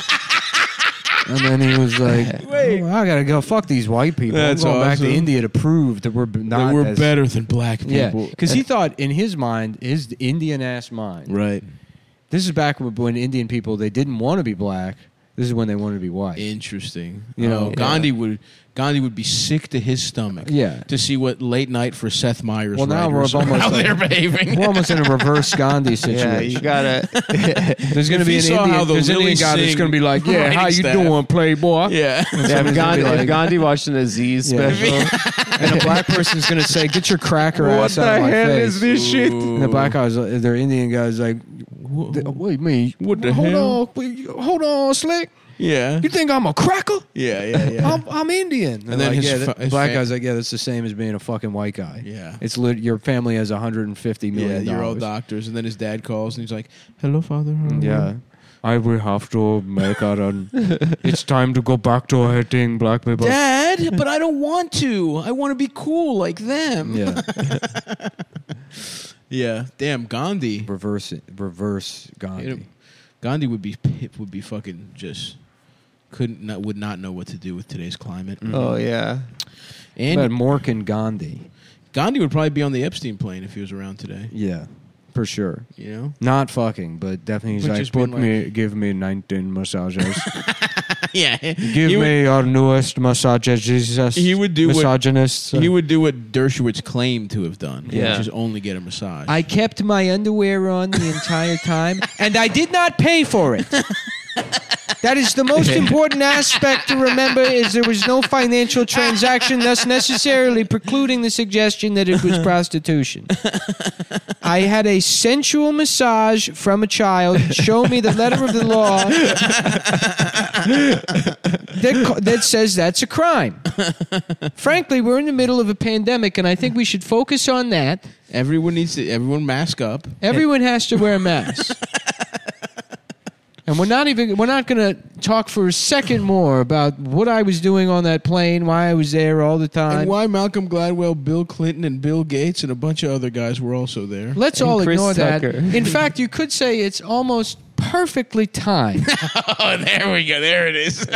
And then he was like, Wait. "Oh, I gotta go fuck these white people. That's I'm going back awesome. to India to prove that we're not that we're as- better than black Yeah, people. because he thought in his mind, his Indian ass mind. Right. This is back when Indian people they didn't want to be black. This is when they wanted to be white. Interesting. You know, Gandhi would be sick to his stomach. Yeah. To see what late night for Seth Meyers. Well, now we're writers- almost how like- they're behaving. We're almost in a reverse Gandhi situation. Yeah, you gotta. There's going to If be he an saw how Indian, the there's an Lily Indian guy that's Singh going to be like, "Yeah, writing how you staff- doing, playboy?" Yeah. Yeah, if Gandhi, gonna be if Gandhi watched an Aziz Yeah. special, And a black person's going to say, "Get your cracker what ass out of the my hell face." is this shit? And the black guy's, their Indian guy's like, "Wait, me? What the hold hell? Hold on, Slick. Yeah. You think I'm a cracker? Yeah. I'm Indian." And then like, his yeah, fa- the his black fam- guy's like, "Yeah, that's the same as being a fucking white guy. Yeah. It's your family has 150 Yeah, million. you're all doctors. And then his dad calls and he's like, "Hello, father." How are you?" Yeah. I will have to make a run. It's time to go back to hating black people. Dad, but I don't want to. I want to be cool like them. Yeah. Yeah. Damn, Gandhi. Reverse Gandhi. Gandhi would be fucking just would not know what to do with today's climate. oh yeah, And But Mork and Gandhi. Gandhi would probably be on the Epstein plane if he was around today. Yeah. for sure. You know? Not fucking, but definitely he's But like, just being give me 19 massages. Yeah. Give me your newest massages. He would do what- misogynists. He would do what Dershowitz claimed to have done. Yeah. Which is only get a massage. I kept my underwear on the entire time, and I did not pay for it. That is the most important aspect to remember, is there was no financial transaction, thus necessarily precluding the suggestion that it was prostitution. I had a sensual massage from a child show me the letter of the law that says that's a crime. Frankly, we're in the middle of a pandemic, and I think we should focus on that. Everyone mask up. Everyone has to wear a mask. And we're not going to talk for a second more about what I was doing on that plane, why I was there all the time. And why Malcolm Gladwell, Bill Clinton, and Bill Gates, and a bunch of other guys were also there. Let's And all Chris ignore Tucker. that. In fact, you could say it's almost perfectly timed Oh, there we go. There it is.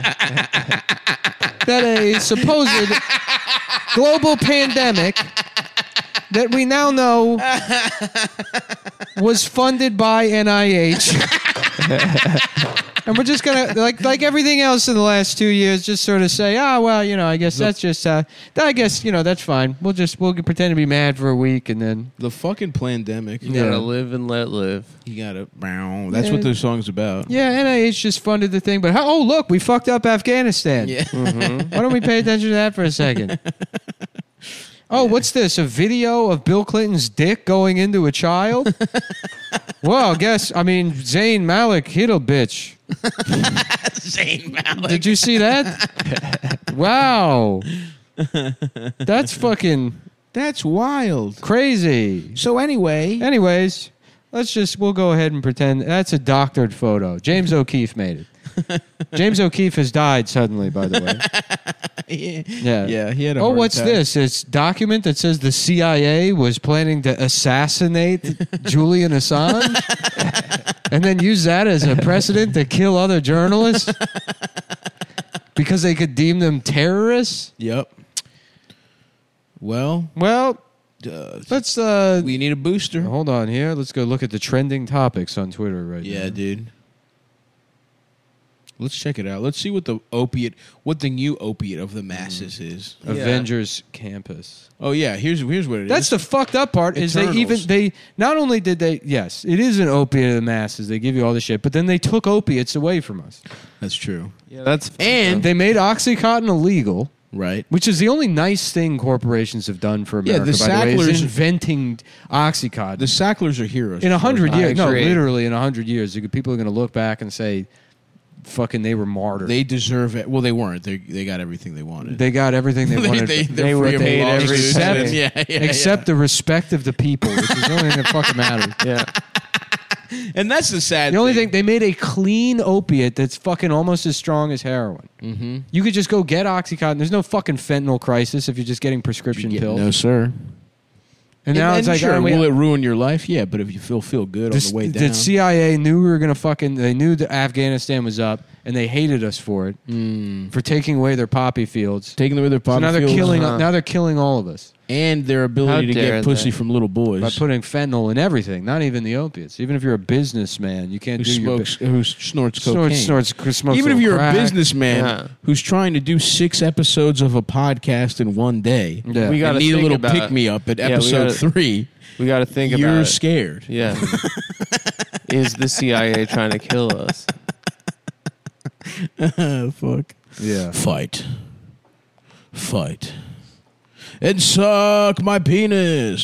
that a supposed global pandemic that we now know was funded by NIH. And we're just gonna like everything else in the last 2 years, just sort of say, I guess that's just, I guess that's fine. We'll pretend to be mad for a week, and then The fucking pandemic. You gotta live and let live. You gotta. That's what the song's about. NIH just funded the thing. But look, we fucked up Afghanistan. Yeah. Why don't we pay attention to that for a second? Oh, what's this? A video of Bill Clinton's dick going into a child? Well, Zayn Malik hit a bitch. Zayn Malik. Did you see that? Wow. That's fucking That's wild. crazy. So anyway, Anyways, we'll go ahead and pretend that's a doctored photo. James O'Keefe made it. James O'Keefe has died suddenly, by the way. Yeah. he had a Oh, heart what's attack. this? It's a document that says the CIA was planning to assassinate Julian Assange and then use that as a precedent to kill other journalists because they could deem them terrorists? Yep. Well, Well, let's we need a booster. hold on here. Let's go look at the trending topics on Twitter right now. Yeah, dude. Let's check it out. Let's see what the new opiate of the masses is. Avengers Campus. Oh yeah, here's what it is. That's the fucked up part. Is Eternals. they not only did they, yes, it is an opiate of the masses. They give you all this shit, but then they took opiates away from us. That's true. Yeah, that's And They made OxyContin illegal, right. which is the only nice thing corporations have done for America. the by the way, is Sacklers- inventing OxyContin. The Sacklers are heroes. In 100 I years, no, agree. literally in 100 years, people are going to look back and say, "Fucking, they were martyrs. They deserve it. Well, they weren't. They got everything they wanted. They got everything they wanted." They're were free of paid lawsuits. everything. Except the respect of the people, which is the only thing that fucking matters. yeah. And that's the sad The only thing. thing, they made a clean opiate that's fucking almost as strong as heroin. Mm-hmm. You could just go get OxyContin. There's no fucking fentanyl crisis if you're just getting prescription pills. No, sir. And now it's like, sure, oh, will it ruin your life? Yeah, but if you feel good on the way down. the CIA knew we were going to fucking, they knew that Afghanistan was up, and they hated us for it, for taking away their poppy fields. Taking away their So now they're fields, killing. Now they're killing all of us and their How ability to dare get pussy they. from little boys by putting fentanyl in everything. Not even the opiates. Even if you're a businessman, you can't who snorts cocaine. smokes Even if you're crack. a businessman Yeah. who's trying to do 6 episodes of a podcast in one day, Yeah. We and gotta need a think little about- pick me up at Yeah, we episode gotta- 3. We got to think You're about it. scared. Yeah. Is the CIA trying to kill us? Fuck. Yeah. Fight. And suck my penis.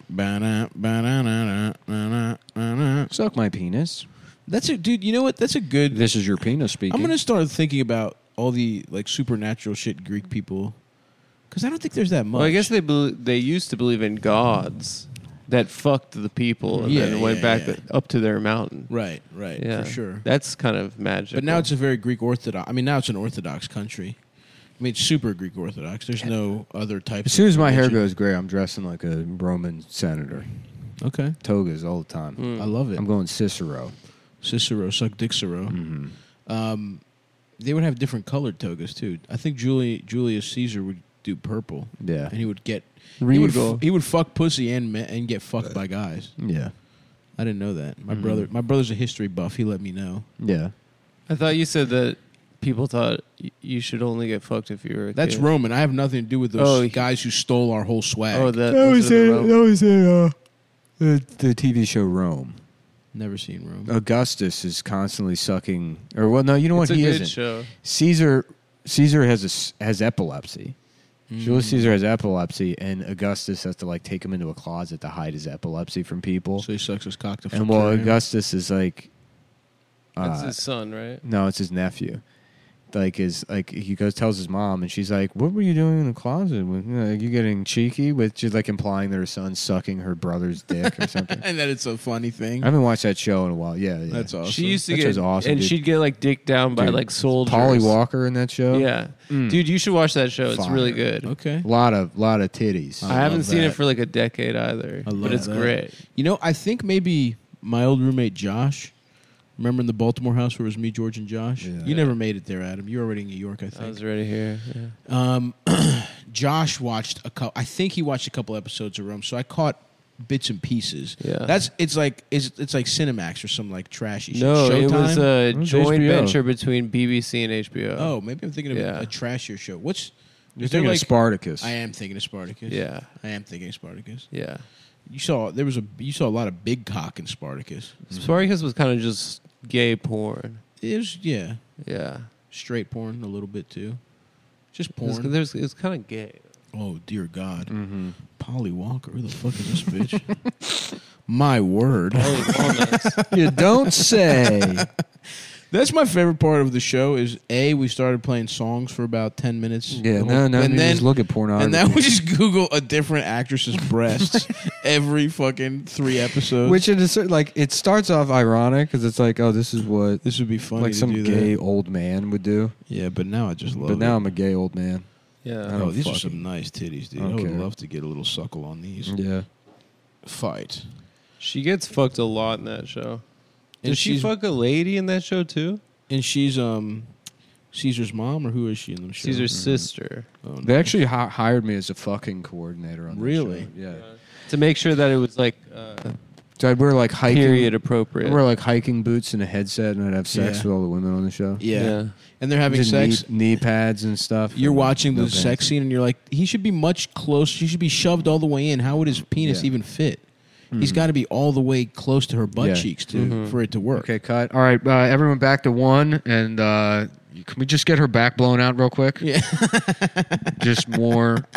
Suck my penis. That's a dude. You know what? That's a good. This is your penis speaking. I'm gonna start thinking about all the like supernatural shit Greek people, because I don't think there's that much. Well, I guess they used to believe in gods that fucked the people and Yeah, then went yeah, back yeah. up to their mountain. right, Yeah, for sure. That's kind of magic. But now it's a very Greek Orthodox. I mean, now it's an Orthodox country. I mean, it's super Greek Orthodox. There's no other types. As soon as my hair religion. goes gray, I'm dressing like a Roman senator. Okay, Togas all the time. I love it. I'm going Cicero. Cicero, suck Dixero. Mm-hmm. They would have different colored togas too. I think Julius Caesar would do purple. Yeah. and he would get Regal. He would fuck pussy and get fucked by guys. Yeah. I didn't know that. My brother's a history buff. He let me know. Yeah. I thought you said that people thought you should only get fucked if you were a That's kid. Roman. I have nothing to do with those guys who stole our whole swag. Oh, those are the Rom- the TV show Rome. Never seen Rome. Augustus is constantly sucking. Or well, no, you know It's what? a He good isn't. show. Caesar has epilepsy. Julius Caesar has epilepsy, and Augustus has to like take him into a closet to hide his epilepsy from people. So he sucks his cock to And fuck well, her. Augustus is like, That's his son, right? no, it's his nephew. He tells his mom, and she's like, "What were you doing in the closet? You getting cheeky with?" She's like implying that her son's sucking her brother's dick or something. And that it's a funny thing. I haven't watched that show in a while. Yeah, That's awesome. She used to That get, show's awesome, and dude. she'd get like dicked down by Dude, like soldiers. Polly Walker in that show. Yeah, dude, you should watch that show. It's Fire. really good. Okay. a lot of titties. I I haven't love seen that. it for like a decade either, I love but it's that. great. You know, I think maybe my old roommate Josh. Remember in the Baltimore house where it was me, George, and Josh? Yeah. You never made it there, Adam. You were already in New York, I I think. was already here. Yeah. Josh watched a couple. I think he watched a couple episodes of Rome, so I caught bits and pieces. Yeah. It's like Cinemax or some like trashy shit. No, it was Showtime? a It was joint HBO. venture between BBC and HBO. Oh, maybe I'm thinking of Yeah. a trashier show. What's You're is there thinking like of Spartacus. I am thinking of Spartacus. yeah, I am thinking of Spartacus. yeah. You saw a lot of big cock in Spartacus. Spartacus was kind of just gay porn. It was yeah, Yeah, straight porn a little bit too. Just it was, porn. it was kind of gay. Oh dear God, Mm-hmm. Polly Walker, who the fuck is this bitch? My word. You don't say. That's my favorite part of the show. Is we started playing songs for about 10 minutes. Yeah, The no, whole- no. and You then just look at pornography. and then we just Google a different actress's breasts every fucking 3 episodes. Which it is like it starts off ironic because it's like, oh, this is what this would be funny like to some do gay that. old man would do. Yeah, but now I just love But now it. I'm a gay old man. Yeah, I don't Oh, these are fucking- some nice titties, dude. I I don't would care. love to get a little suckle on these. Yeah. Fight. she gets fucked a lot in that show. And Did she she's- fuck a lady in that show too? And she's Caesar's mom, or who is she in the show? Caesar's sister. Oh, no. They actually hired me as a fucking coordinator on that Really? show. Yeah. To make sure that it was like So I'd wear like hiking. period appropriate. I'd wear like hiking boots and a headset, and I'd have sex Yeah. with all the women on the show. Yeah. And they're having Just sex. knee pads and stuff. You're and watching no the pants. sex scene, and you're like, he should be much closer. He should be shoved all the way in. How would his penis Yeah. even fit? He's got to be all the way close to her butt Yeah. cheeks for it to work. Okay, cut. All right, everyone back to 1, and can we just get her back blown out real quick? Yeah. Just more.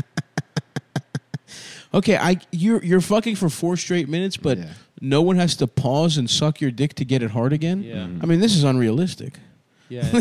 Okay, you're fucking for 4 straight minutes, but Yeah. no one has to pause and suck your dick to get it hard again. Yeah. I mean, this is unrealistic. Yeah.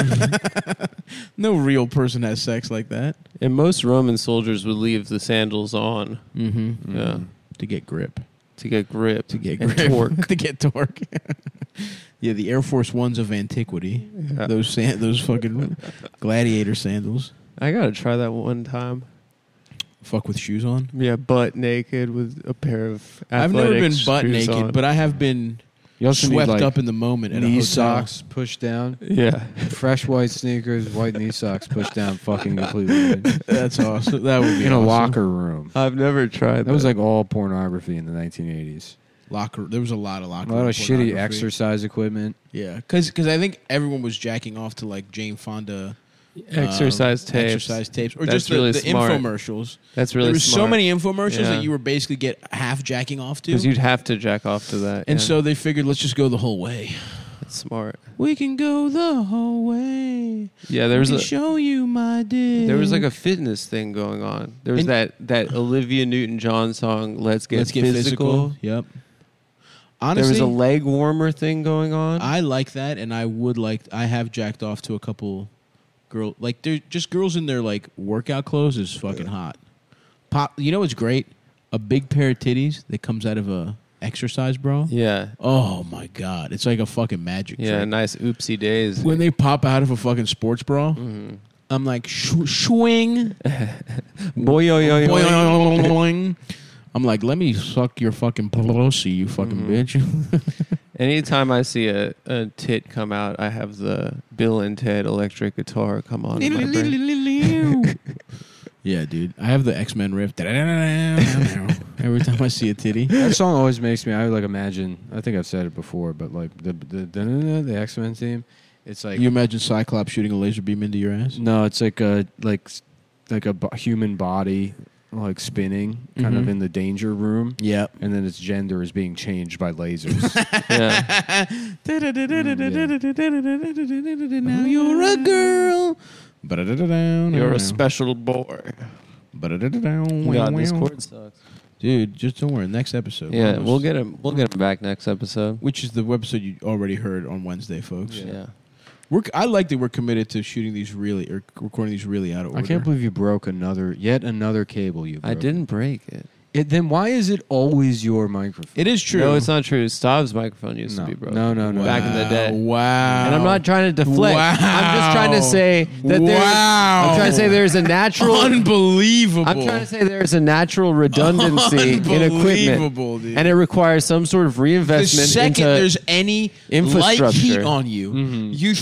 No real person has sex like that. And most Roman soldiers would leave the sandals on. Mm-hmm. Yeah. To get grip. To get grip. To get and grip. torque. To get torque. Yeah, the Air Force Ones of antiquity. Yeah. Those fucking gladiator sandals. I gotta try that one time. Fuck with shoes on. Yeah, butt naked with a pair of I've never been athletics butt shoes naked, on. but I have been You also swept need, like, up in the moment at a knee hotel. socks pushed down. Yeah. Fresh white sneakers, white knee socks pushed down, fucking completely. That's awesome. That would be In a awesome. locker room. I've never tried That was like all pornography in the 1980s. Locker. There was a lot of locker. A lot room of shitty pornography. exercise equipment. Yeah, because I think everyone was jacking off to like Jane Fonda exercise tapes. exercise tapes, or That's just really the smart. infomercials. That's really there were smart. so many infomercials Yeah. that you were basically get half jacking off to, Because you'd have to jack off to that. and yeah. so they figured let's just go the whole way. That's smart. We can go the whole way. Yeah, there I was can a show you my dick. there was like a fitness thing going on. There was And- that Olivia Newton-John song "Let's Get Physical." Yep. There Honestly, was a leg warmer thing going on. I like that, and I would like. I have jacked off to a couple girl, like they're just girls in their like workout clothes is fucking hot. Pop, you know what's great? A big pair of titties that comes out of a exercise bra. yeah, Oh my god, it's like a fucking magic yeah, trick. nice oopsie days. When they pop out of a fucking sports bra, Mhm. I'm like swing, Boy, yo, yo, yo. boing. I'm like, let me suck your fucking pussy, you fucking bitch. Anytime I see a tit come out, I have the Bill and Ted electric guitar come on in my brain. Yeah, dude. I have the X-Men riff. Every time I see a titty. That song always makes me. I like imagine. I think I've said it before, but like the X-Men theme. It's like You imagine Cyclops shooting a laser beam into your ass? no, it's like a human body like spinning, kind of Mhm. in the danger room. Yep. And then its gender is being changed by lasers. Yeah. Now you're a girl. You're a special boy. God, this chord sucks. Dude, just don't worry. Next episode. Yeah, Almost. we'll get him. We'll get him back next episode. Which is the episode you already heard on Wednesday, folks. Yeah. I like that we're committed to shooting these or recording these really out of order. I can't believe you broke yet another cable. You broke. I didn't break it. Then why is it always your microphone? It is true. No, it's not true. Stav's microphone used to be broken. No. Back in the day. Wow. And I'm not trying to deflect. Wow. I'm just trying to say that Wow. I'm trying to say there's a natural. Unbelievable. I'm trying to say there's a natural redundency in equipment, Unbelievable, dude. and it requires some sort of The reinvestment second into there's any light infrastructure. heat on you, you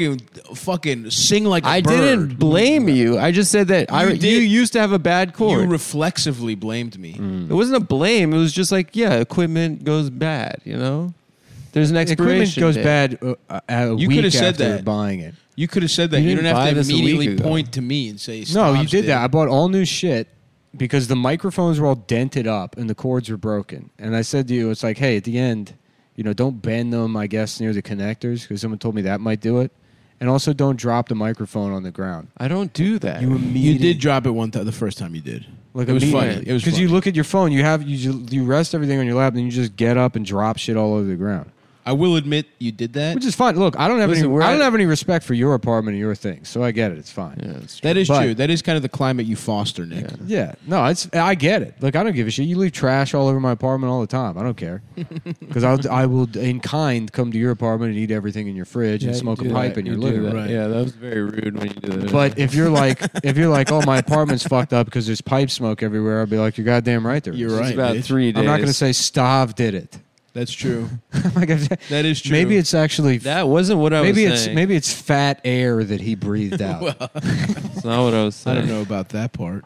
fucking sing like a I bird. didn't blame you. I just said that You you did. used to have a bad You chord. reflexively blamed me. It wasn't a blame. It was just like, yeah, equipment goes bad. You know, there's an Equipment expiration goes date. bad a You week coulda said after that. buying it. You could have said that. You You, don't didn't have buy to this a week immediately ago. point to me and say, No, you "Stavs did that. I bought all new shit because the microphones were all dented up and the cords were broken. And I said to you, it's like, hey, at the end, don't bend them, I guess, near the connectors because someone told me that might do it. And also don't drop the microphone on the ground. I don't do that. You did drop it one time. The first time you did. Like It was immediately. funny. It was because you funny. look at your phone, you rest everything on your lap, and you just get up and drop shit all over the ground, I will admit you did that. which is fine. Look, I don't have Listen, any. we're I don't at- have any respect for your apartment and your things, so I get it. It's fine. Yeah, that's That is But- true. That is kind of the climate you foster, Nick. Yeah, no, I get it. Like I don't give a shit. You leave trash all over my apartment all the time. I don't care because I will in kind come to your apartment and eat everything in your fridge and smoke a pipe in your living room. Right. Yeah, that was very rude when you did that. But if you're like, oh, my apartment's fucked up because there's pipe smoke everywhere, I'll be like, you're goddamn right there. is. You're It's right. about bitch. 3 days. I'm not going to say Stav did it. That's true. Like, That is true. maybe it's actually That wasn't what I maybe was it's saying. maybe it's fat air that he breathed out. It's not what I was I saying. don't know about that part.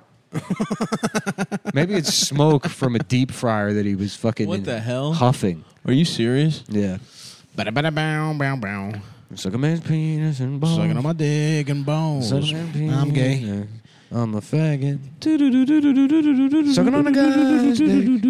Maybe it's smoke from a deep fryer that he was fucking What the hell? huffing. Are you serious? Yeah. Ba-da-ba-da-bow. Suck a man's penis and balls. Sucking on my dick and bones. Suck a man's penis. I'm gay. Yeah. I'm a faggot. Sucking on a guy's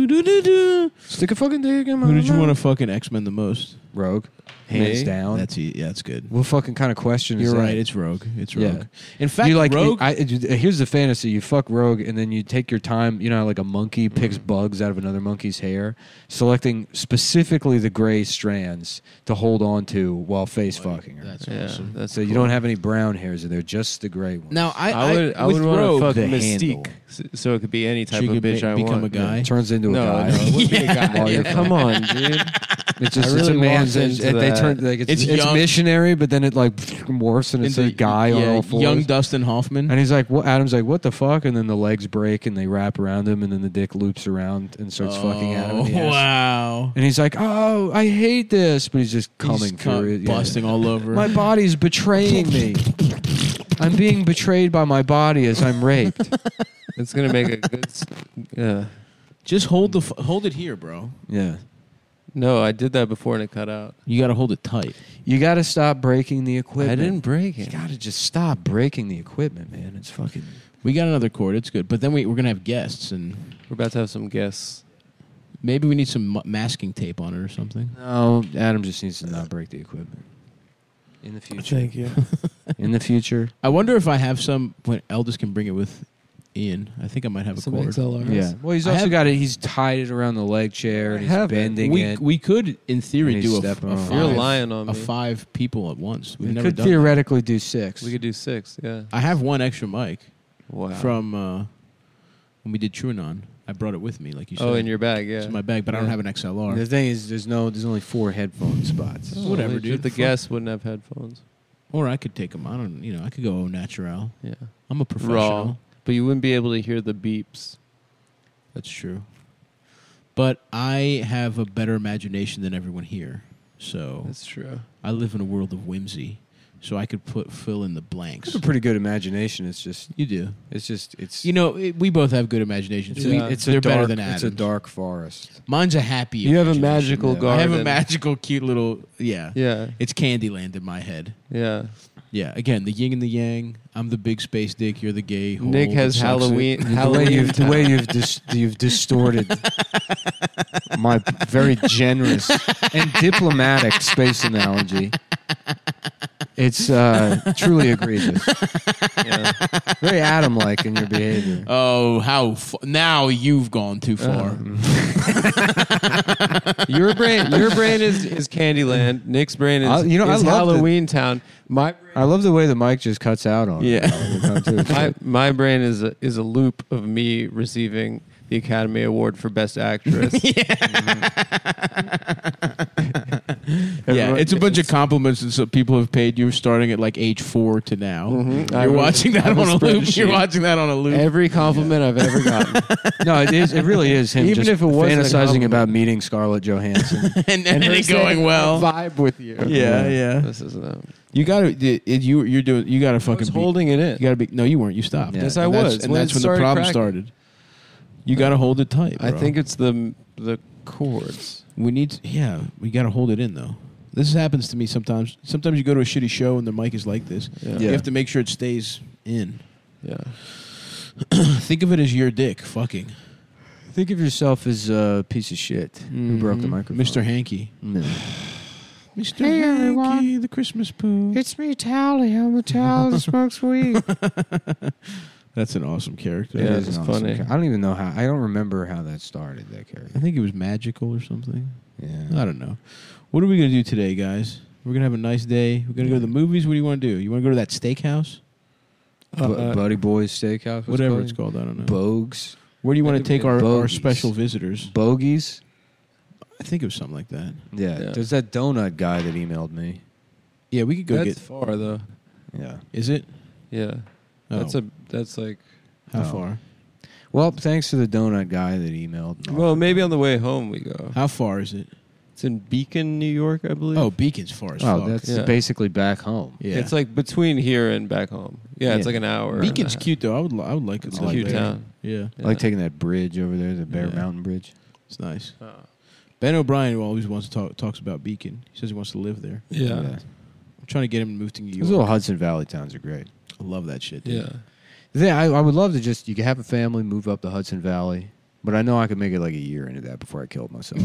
dick. Stick a fucking dick in my Who did you mouth. want to fucking X-Men the most? Rogue. Hands Me? down. That's good. What fucking kind of question is You're that? right. It's Rogue. It's Yeah. Rogue. In fact, You like Rogue. here's the fantasy: you fuck Rogue, and then you take your time. You know, like a monkey picks bugs out of another monkey's hair, selecting specifically the gray strands to hold on to while face fucking her. That's Yeah, awesome. that's So you cool. don't have any brown hairs in there, just the gray ones. Now I would with want Rogue, to fuck the Mystique, handle. so it could be any type She of could bitch I become want. a guy. It turns into No, a guy. no, it would be a guy. While Yeah, you're come on, dude. It's just I it's a really man's. walked into They that. turn like it's It's young- missionary, but then it like morphs and it's a guy on all fours. young Dustin Hoffman. And he's like, "What?" Adam's like, "What the fuck?" And then the legs break and they wrap around him, and then the dick loops around and starts fucking at him. in the ass. Wow. And he's like, "Oh, I hate this," but he's just coming He's through it, yeah. busting all over. My body's betraying me. I'm being betrayed by my body as I'm raped. It's gonna make a good. Yeah. Just hold it here, bro. Yeah. No, I did that before and it cut out. You got to hold it tight. You got to stop breaking the equipment. I didn't break You it. got to just stop breaking the equipment, man. It's fucking. We got another cord. It's good. But then we're gonna have guests, and We're about to have some guests. maybe we need some masking tape on it or something. No, Adam just needs to not break the equipment. In the future. you. In the future. I wonder if I have some when Eldest can bring it with Ian. I think I might have a cord. Yeah. Well, he's I also have- got it. He's tied it around the leg chair and he's have it. bending We it. we could, in theory, And he's do stepping on it. You're five, lying on a me. 5 people at once. We've We never could done theoretically do 6. We could do 6. Yeah. that. I have one extra mic Wow. from when we did TrueAnon. I brought it with me, like you said. Oh, in your bag. Yeah. It's in my bag, but I don't Yeah. have an XLR. The thing is, there's only 4 headphone spots. Oh, Whatever, dude. dude. The Fuck. guests wouldn't have headphones. Or I could take them. I could go au natural. Yeah. I'm a professional. Raw. But you wouldn't be able to hear the beeps. That's true. But I have a better imagination than everyone here. So That's true. I live in a world of whimsy. so I could fill in the blanks. It's a pretty good imagination. It's just, You do. it's You know, we both have good imaginations. Yeah. They're better than Adam's. It's a dark forest. Mine's a happy. You have a imagination. magical Yeah. garden. I have a magical, cute little. Yeah. Yeah, It's Candyland in my head. yeah. Yeah. Again, the yin and the yang. I'm the big space dick. You're the gay. hole Nick that has sucks it. Halloween. The way you've distorted my very generous and diplomatic space analogy. It's truly egregious. Yeah. Very Adam-like in your behavior. Oh, now you've gone too far. Your brain is Candyland. Nick's brain is, I is love Halloween Town. My I love the way the mic just cuts out on. Yeah. it. my brain is a loop of me receiving the Academy Award for Best Actress. Yeah, it's a bunch of compliments and so people have paid you starting at like age 4 to now. You're watching that on a loop. You're watching that on a loop. Every compliment I've ever gotten. No, it is. It really is him. Even just if it wasn't a fantasizing compliment. about meeting Scarlett Johansson. and her it saying, going well. "I vibe with you. Yeah. This is You gotta. You're doing. You gotta I fucking was be- holding it in. You gotta be. No, you weren't. You stopped. Yeah. Yes, I And that's- was. and When that's it when the started problem cracking. started. You gotta hold it tight. I bro. think it's the chords. we need. We gotta hold it in though. This happens to me sometimes. Sometimes you go to a shitty show and the mic is like this. Yeah. You have to make sure it stays in. Yeah. Think of it as your dick fucking. Think of yourself as a piece of shit who broke the microphone. Mr. Hanky. No. Mr. Hey, Hanky, everyone. the Christmas poo. It's me, Tally. I'm a Tally that smokes weed. That's an awesome character. Yeah, It is it's an awesome funny. I don't even know how. I don't remember how that started. That character. I think it was magical or something. Yeah. I don't know. What are we going to do today, guys? We're going to have a nice day. We're going to go to the movies. What do you want to do? You want to go to that steakhouse? Buddy Boy's Steakhouse. What's Whatever it it's called. I don't know. Bogues. Where do you want to take our Bogies. special visitors? Bogies. I think it was something like that. Yeah. Yeah. There's that donut guy that emailed me. Yeah, we could go That's get... far though. Yeah. Is it? Yeah. Oh. That's like. How Oh. far? Well, thanks to the donut guy that emailed. Well, maybe on the way home we go. How far is it? It's in Beacon, New York, I believe. Oh, Beacon's far as Oh, fuck. that's Yeah. basically back home. Yeah. It's like between here and back home. Yeah, it's Yeah. like an hour. Beacon's and a cute, though. I would like it. It's to a live cute there. town. Yeah, half. I like taking that bridge over there, the Bear Yeah. Mountain Bridge. it's nice. Oh. Ben O'Brien always wants to talks about Beacon. He says he wants to live there. Yeah. I'm trying to get him to move to New Those York. little Hudson Valley towns are great. I love that shit. Dude. Yeah. Yeah, I would love to you could have a family, move up to Hudson Valley, but I know I could make it like a year into that before I killed myself.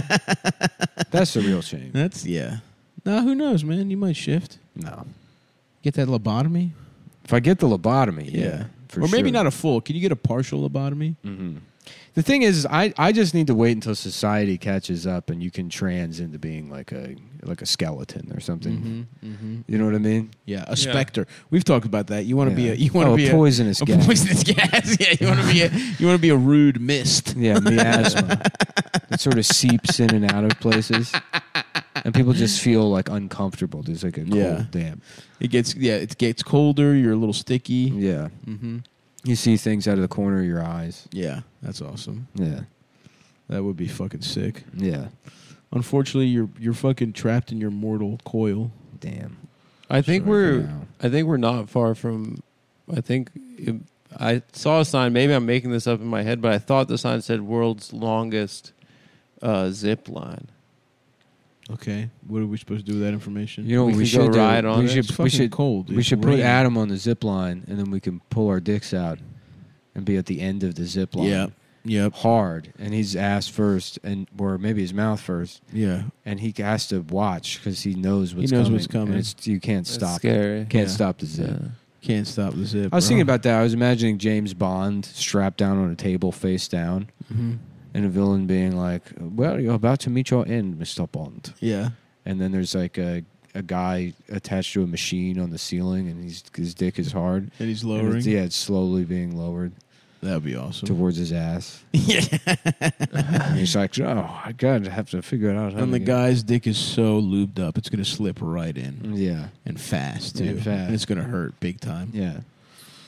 That's the real shame. That's Now who knows, man? You might shift. No. Get that lobotomy. If I get the lobotomy, yeah. For or maybe sure. not a full. Can you get a partial lobotomy? Mhm. The thing is, I just need to wait until society catches up and you can trans into being like a skeleton or something. Mm-hmm. You know what I mean? Yeah, a specter. We've talked about that. You want to be Yeah. a you want to be a poisonous a gas. poisonous gas. Yeah, you want to be a rude mist. Yeah, miasma. It sort of seeps in and out of places, and people just feel like uncomfortable. There's like a cold Yeah. damp. It gets colder. You're a little sticky. Yeah, Mm-hmm. you see things out of the corner of your eyes. Yeah, that's awesome. Yeah, That would be fucking sick. yeah. Unfortunately, you're fucking trapped in your mortal coil. Damn. I think Sorry for now. I think we're not far from. I saw a sign. Maybe I'm making this up in my head, but I thought the sign said "World's Longest Zip Line." Okay, what are we supposed to do with that information? You know what We we could go should do? ride on we it. should It's we fucking should cold. we It's should put raining. Adam on the zip line, and then we can pull our dicks out and be at the end of the zip line. Yeah. Yep. Hard, and his ass first, or maybe his mouth first, Yeah. and he has to watch because he knows what's knows coming. what's coming. And you can't That's stop. scary. Can't Yeah. stop the zip. Yeah. Can't stop the zip. I was thinking about that. I was imagining James Bond strapped down on a table, face down, Mm-hmm. and a villain being like, "Well, you're about to meet your end, Mr. Bond." Yeah. And then there's like a guy attached to a machine on the ceiling, and his dick is hard. And he's And lowering. it's slowly being lowered That'd be awesome. towards his ass. And he's like, "Oh, I gotta have to figure it out." how And to the get-" guy's dick is so lubed up, it's gonna slip right in Yeah, and fast too, And fast. and it's gonna hurt big time. yeah.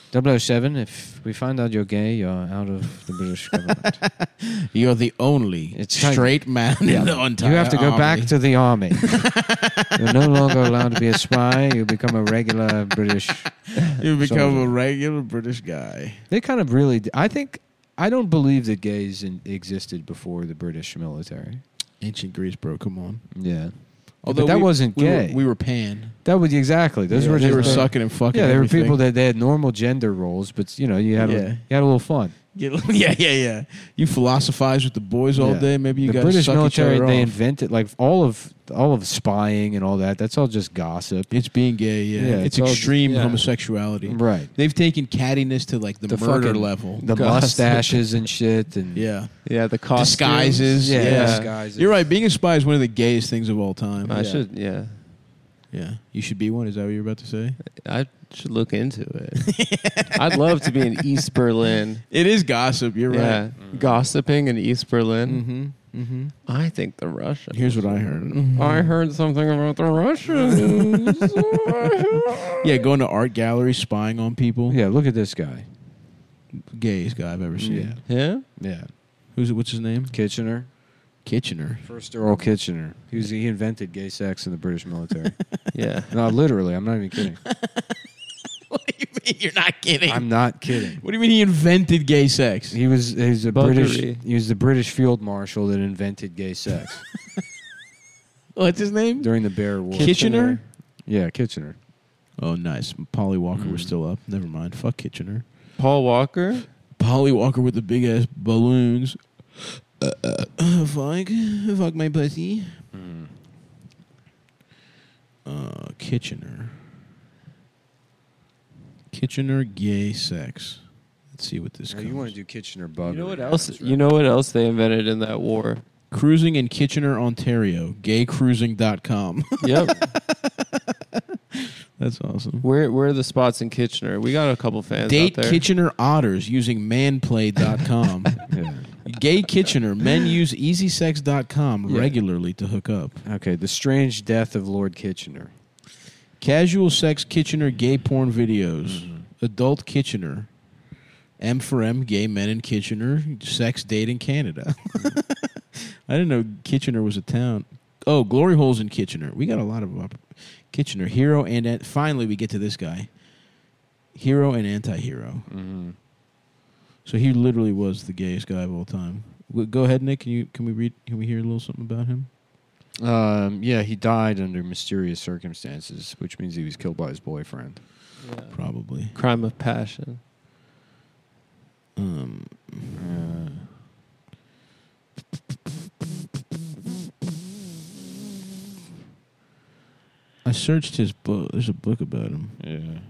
007, if we find out you're gay, you're out of the British government. You're the only It's straight man in the entire You have to go back army. to the army. You're no longer allowed to be a spy. You become a regular British. You become soldier. a regular British guy. They kind of really. I don't believe that gays existed before the British military. Ancient Greece, bro. Come on. Yeah. Although but that wasn't we gay. we were pan. That was exactly. Those were they just were the- sucking and fucking. Yeah, there everything. were people that they had normal gender roles, but you had Yeah. you had a little fun. Yeah. You philosophize with the boys all Yeah. day. Maybe you the guys British suck military each other they off. invented like all of spying and all that. That's all just gossip. It's being gay. Yeah, Yeah, it's it's all- extreme yeah. homosexuality. Right. They've taken cattiness to like the murder fucking- level. The Gossip. mustaches and shit and Yeah, Yeah, the costumes. disguises. Yeah, Yeah, disguises. You're right. Being a spy is one of the gayest things of all time. I should. Yeah, Yeah, you should be one. Is that what you're about to say? I should look into it. I'd love to be in East Berlin. It is gossip. You're Yeah, right. gossiping in East Berlin. Mm-hmm. Mm-hmm. I think the Russians. Here's what I heard. I heard something about the Russians. Yeah, going to art galleries, spying on people. Yeah, look at this guy. Gayest guy I've ever seen. Yeah. Yeah. What's his name? Kitchener. Kitchener. First Earl Kitchener. He invented gay sex in the British military. Yeah. No, literally, I'm not even kidding. What do you mean? You're not kidding. I'm not kidding. What do you mean he invented gay sex? He's a Buggery. He was the British field marshal that invented gay sex What's his name? during the Boer War. Kitchener? Yeah, Kitchener. Oh, nice. Polly Walker was still up. Never mind. Fuck Kitchener. Paul Walker. Polly Walker with the big ass balloons. Fuck my pussy. Kitchener. Kitchener gay sex. Let's see what this Now, comes. you want to do Kitchener bug? You know what else? You know what else they invented in that war? Cruising in Kitchener, Ontario. Gaycruising.com. Yep. That's awesome. Where are the spots in Kitchener? We got a couple fans Date out there. Kitchener otters using manplay.com. Yeah. Gay Kitchener. Men use easysex.com Yeah. regularly to hook up. Okay, the strange death of Lord Kitchener. Casual sex Kitchener gay porn videos. Adult Kitchener. M for M, gay men in Kitchener. Sex date in Canada. I didn't know Kitchener was a town. Oh, glory holes in Kitchener. We got a lot of Kitchener. Hero and finally we get to this guy. Hero and anti-hero. Mm-hmm. So he literally was the gayest guy of all time. Go ahead, Nick. Can we hear a little something about him? Yeah, he died under mysterious circumstances, which means he was killed by his boyfriend. Yeah. Probably. Crime of passion. I searched his book. There's a book about him. Yeah.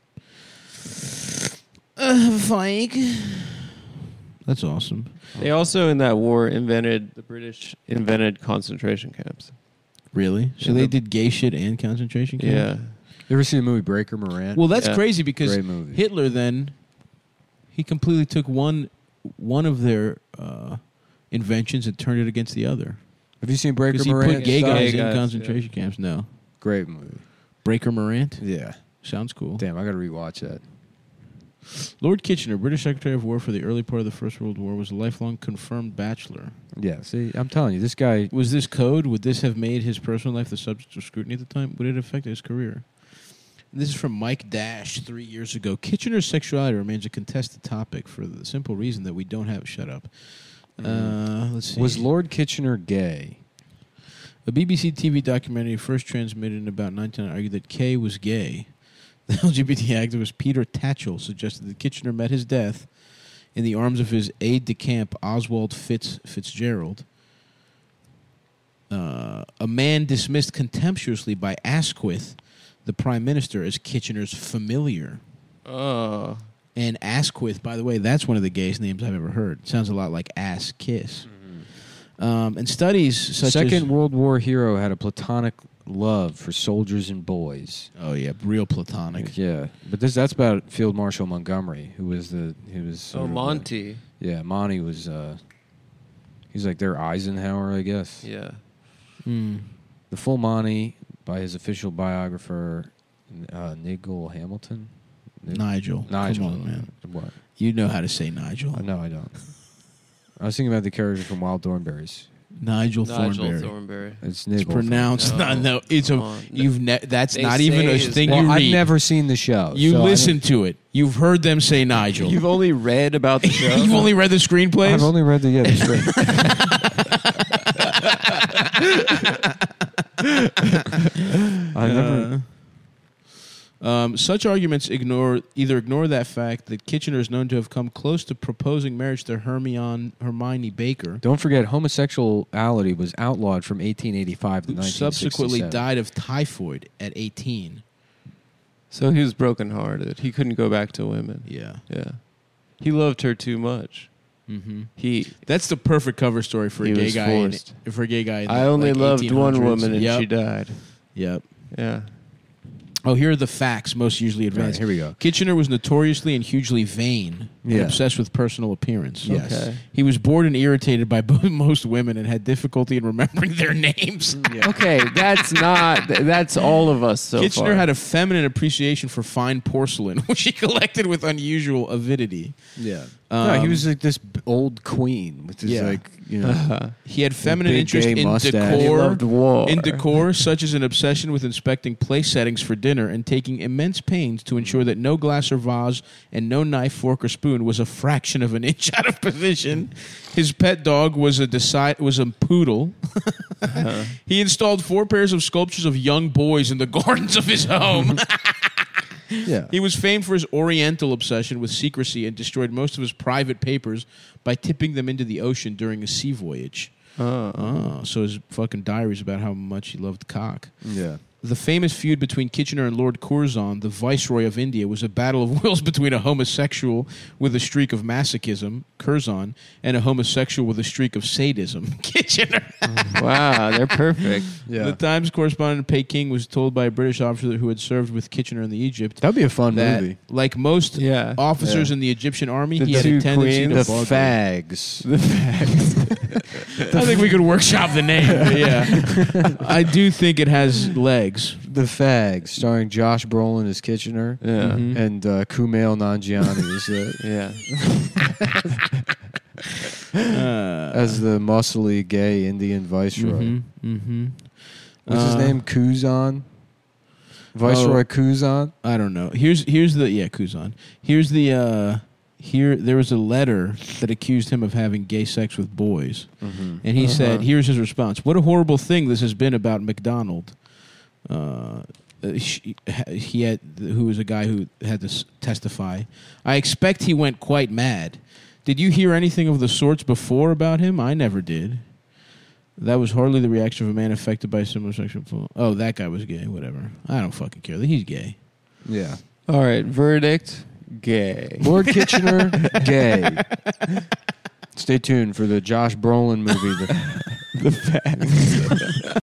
That's awesome. They also in that war the British invented concentration camps. Really? So Yeah, they the- did gay shit and concentration camps? Yeah. You ever see the movie Breaker Morant? Well, that's Yeah. crazy because Great movie. Hitler then he completely took one of their inventions and turned it against the other. Have you seen Breaker Because he Morant? put gay guys Gay in guys, concentration camps. No. Great movie. Breaker Morant? Yeah. Sounds cool. Damn, I got to rewatch that. Lord Kitchener, British Secretary of War for the early part of the First World War, was a lifelong confirmed bachelor. Yeah, see, I'm telling you, this guy. Was this code? Would this have made his personal life the subject of scrutiny at the time? Would it affect his career? This is from Mike Dash 3 years ago. Kitchener's sexuality remains a contested topic for the simple reason that we don't have... Shut up. Let's see. Was Lord Kitchener gay? A BBC TV documentary first transmitted in about 1990 argued that Kay was gay. The LGBT activist Peter Tatchell suggested that Kitchener met his death in the arms of his aide-de-camp Oswald Fitzgerald, a man dismissed contemptuously by Asquith, the Prime Minister, as Kitchener's familiar. Oh. And Asquith, by the way, that's one of the gayest names I've ever heard. Sounds a lot like Ass Kiss. And studies such Second as... World War hero had a platonic love for soldiers and boys. Oh, yeah, real platonic. Yeah, but that's about Field Marshal Montgomery, who was sort Oh, of Monty. yeah, Monty was. He's like their Eisenhower, I guess. Yeah. The full Monty by his official biographer, Nigel Hamilton. Nigel. Nigel. Come on, man. What? You know how to say Nigel. No, I don't. I was thinking about the character from Wild Thornberries. Nigel Nigel Thornberry. Thornberry. It's It's Nigel. pronounced. No. No, it's Come a. on. You've that's They not even say a his- thing Well, you I've read. never seen the show. You so I listen to it. You've heard them say Nigel. You've only read about the show. You've only read the screenplays. I've only read the screen. I never. Such arguments either ignore that fact that Kitchener is known to have come close to proposing marriage to Hermione Baker, Don't forget, homosexuality was outlawed from 1885 to who 1967. subsequently died of typhoid at 18. So he was brokenhearted. He couldn't go back to women. Yeah. Yeah. He loved her too much. Mm-hmm. He. That's the perfect cover story for a He gay was guy. forced. For a gay guy, in I the, only like, loved one 1800s. woman and Yep. she died. Yep. Yeah. Oh, here are the facts most usually advanced. here we go. Kitchener was notoriously and hugely vain and Yeah. obsessed with personal appearance. Yes. Okay. He was bored and irritated by most women and had difficulty in remembering their names. Okay, that's all of us so Kitchener far. had a feminine appreciation for fine porcelain, which he collected with unusual avidity. Yeah. No, he was like this old queen, which is Yeah. like, you know. He had feminine big interest gay in mustache. He loved war. decor, such as an obsession with inspecting place settings for dinner and taking immense pains to ensure that no glass or vase and no knife, fork, or spoon was a fraction of an inch out of position. His pet dog was a poodle. He installed 4 pairs of sculptures of young boys in the gardens of his home. Yeah. He was famed for his oriental obsession with secrecy and destroyed most of his private papers by tipping them into the ocean during a sea voyage. Oh, so his fucking diaries about how much he loved cock. Yeah. The famous feud between Kitchener and Lord Curzon, the Viceroy of India, was a battle of wills between a homosexual with a streak of masochism, Curzon, and a homosexual with a streak of sadism, Kitchener. Wow, they're perfect. The Times correspondent in Peking was told by a British officer who had served with Kitchener in the Egypt That'd be a fun that, movie. like most Yeah. officers Yeah. in the Egyptian army, The he had a two tendency queens. to The bug fags. I think we could workshop the name. But yeah, I do think it has legs. The Fags, starring Josh Brolin as Kitchener. Yeah. Mhm. And Kumail Nanjiani Yeah. as the muscly gay Indian viceroy. What's his name? Kuzan? Viceroy Kuzan? I don't know. Here's the Kuzan. Here's the there was a letter that accused him of having gay sex with boys, and he said, "Here's his response: What a horrible thing this has been about MacDonald." He had, who was a guy who had to testify. I expect he went quite mad. Did you hear anything of the sorts before about him? I never did. That was hardly the reaction of a man affected by similar sexual. Oh, that guy was gay. Whatever. I don't fucking care. He's gay. Yeah. All right, verdict: gay. Lord Kitchener, gay. Stay tuned for the Josh Brolin movie, The Fags.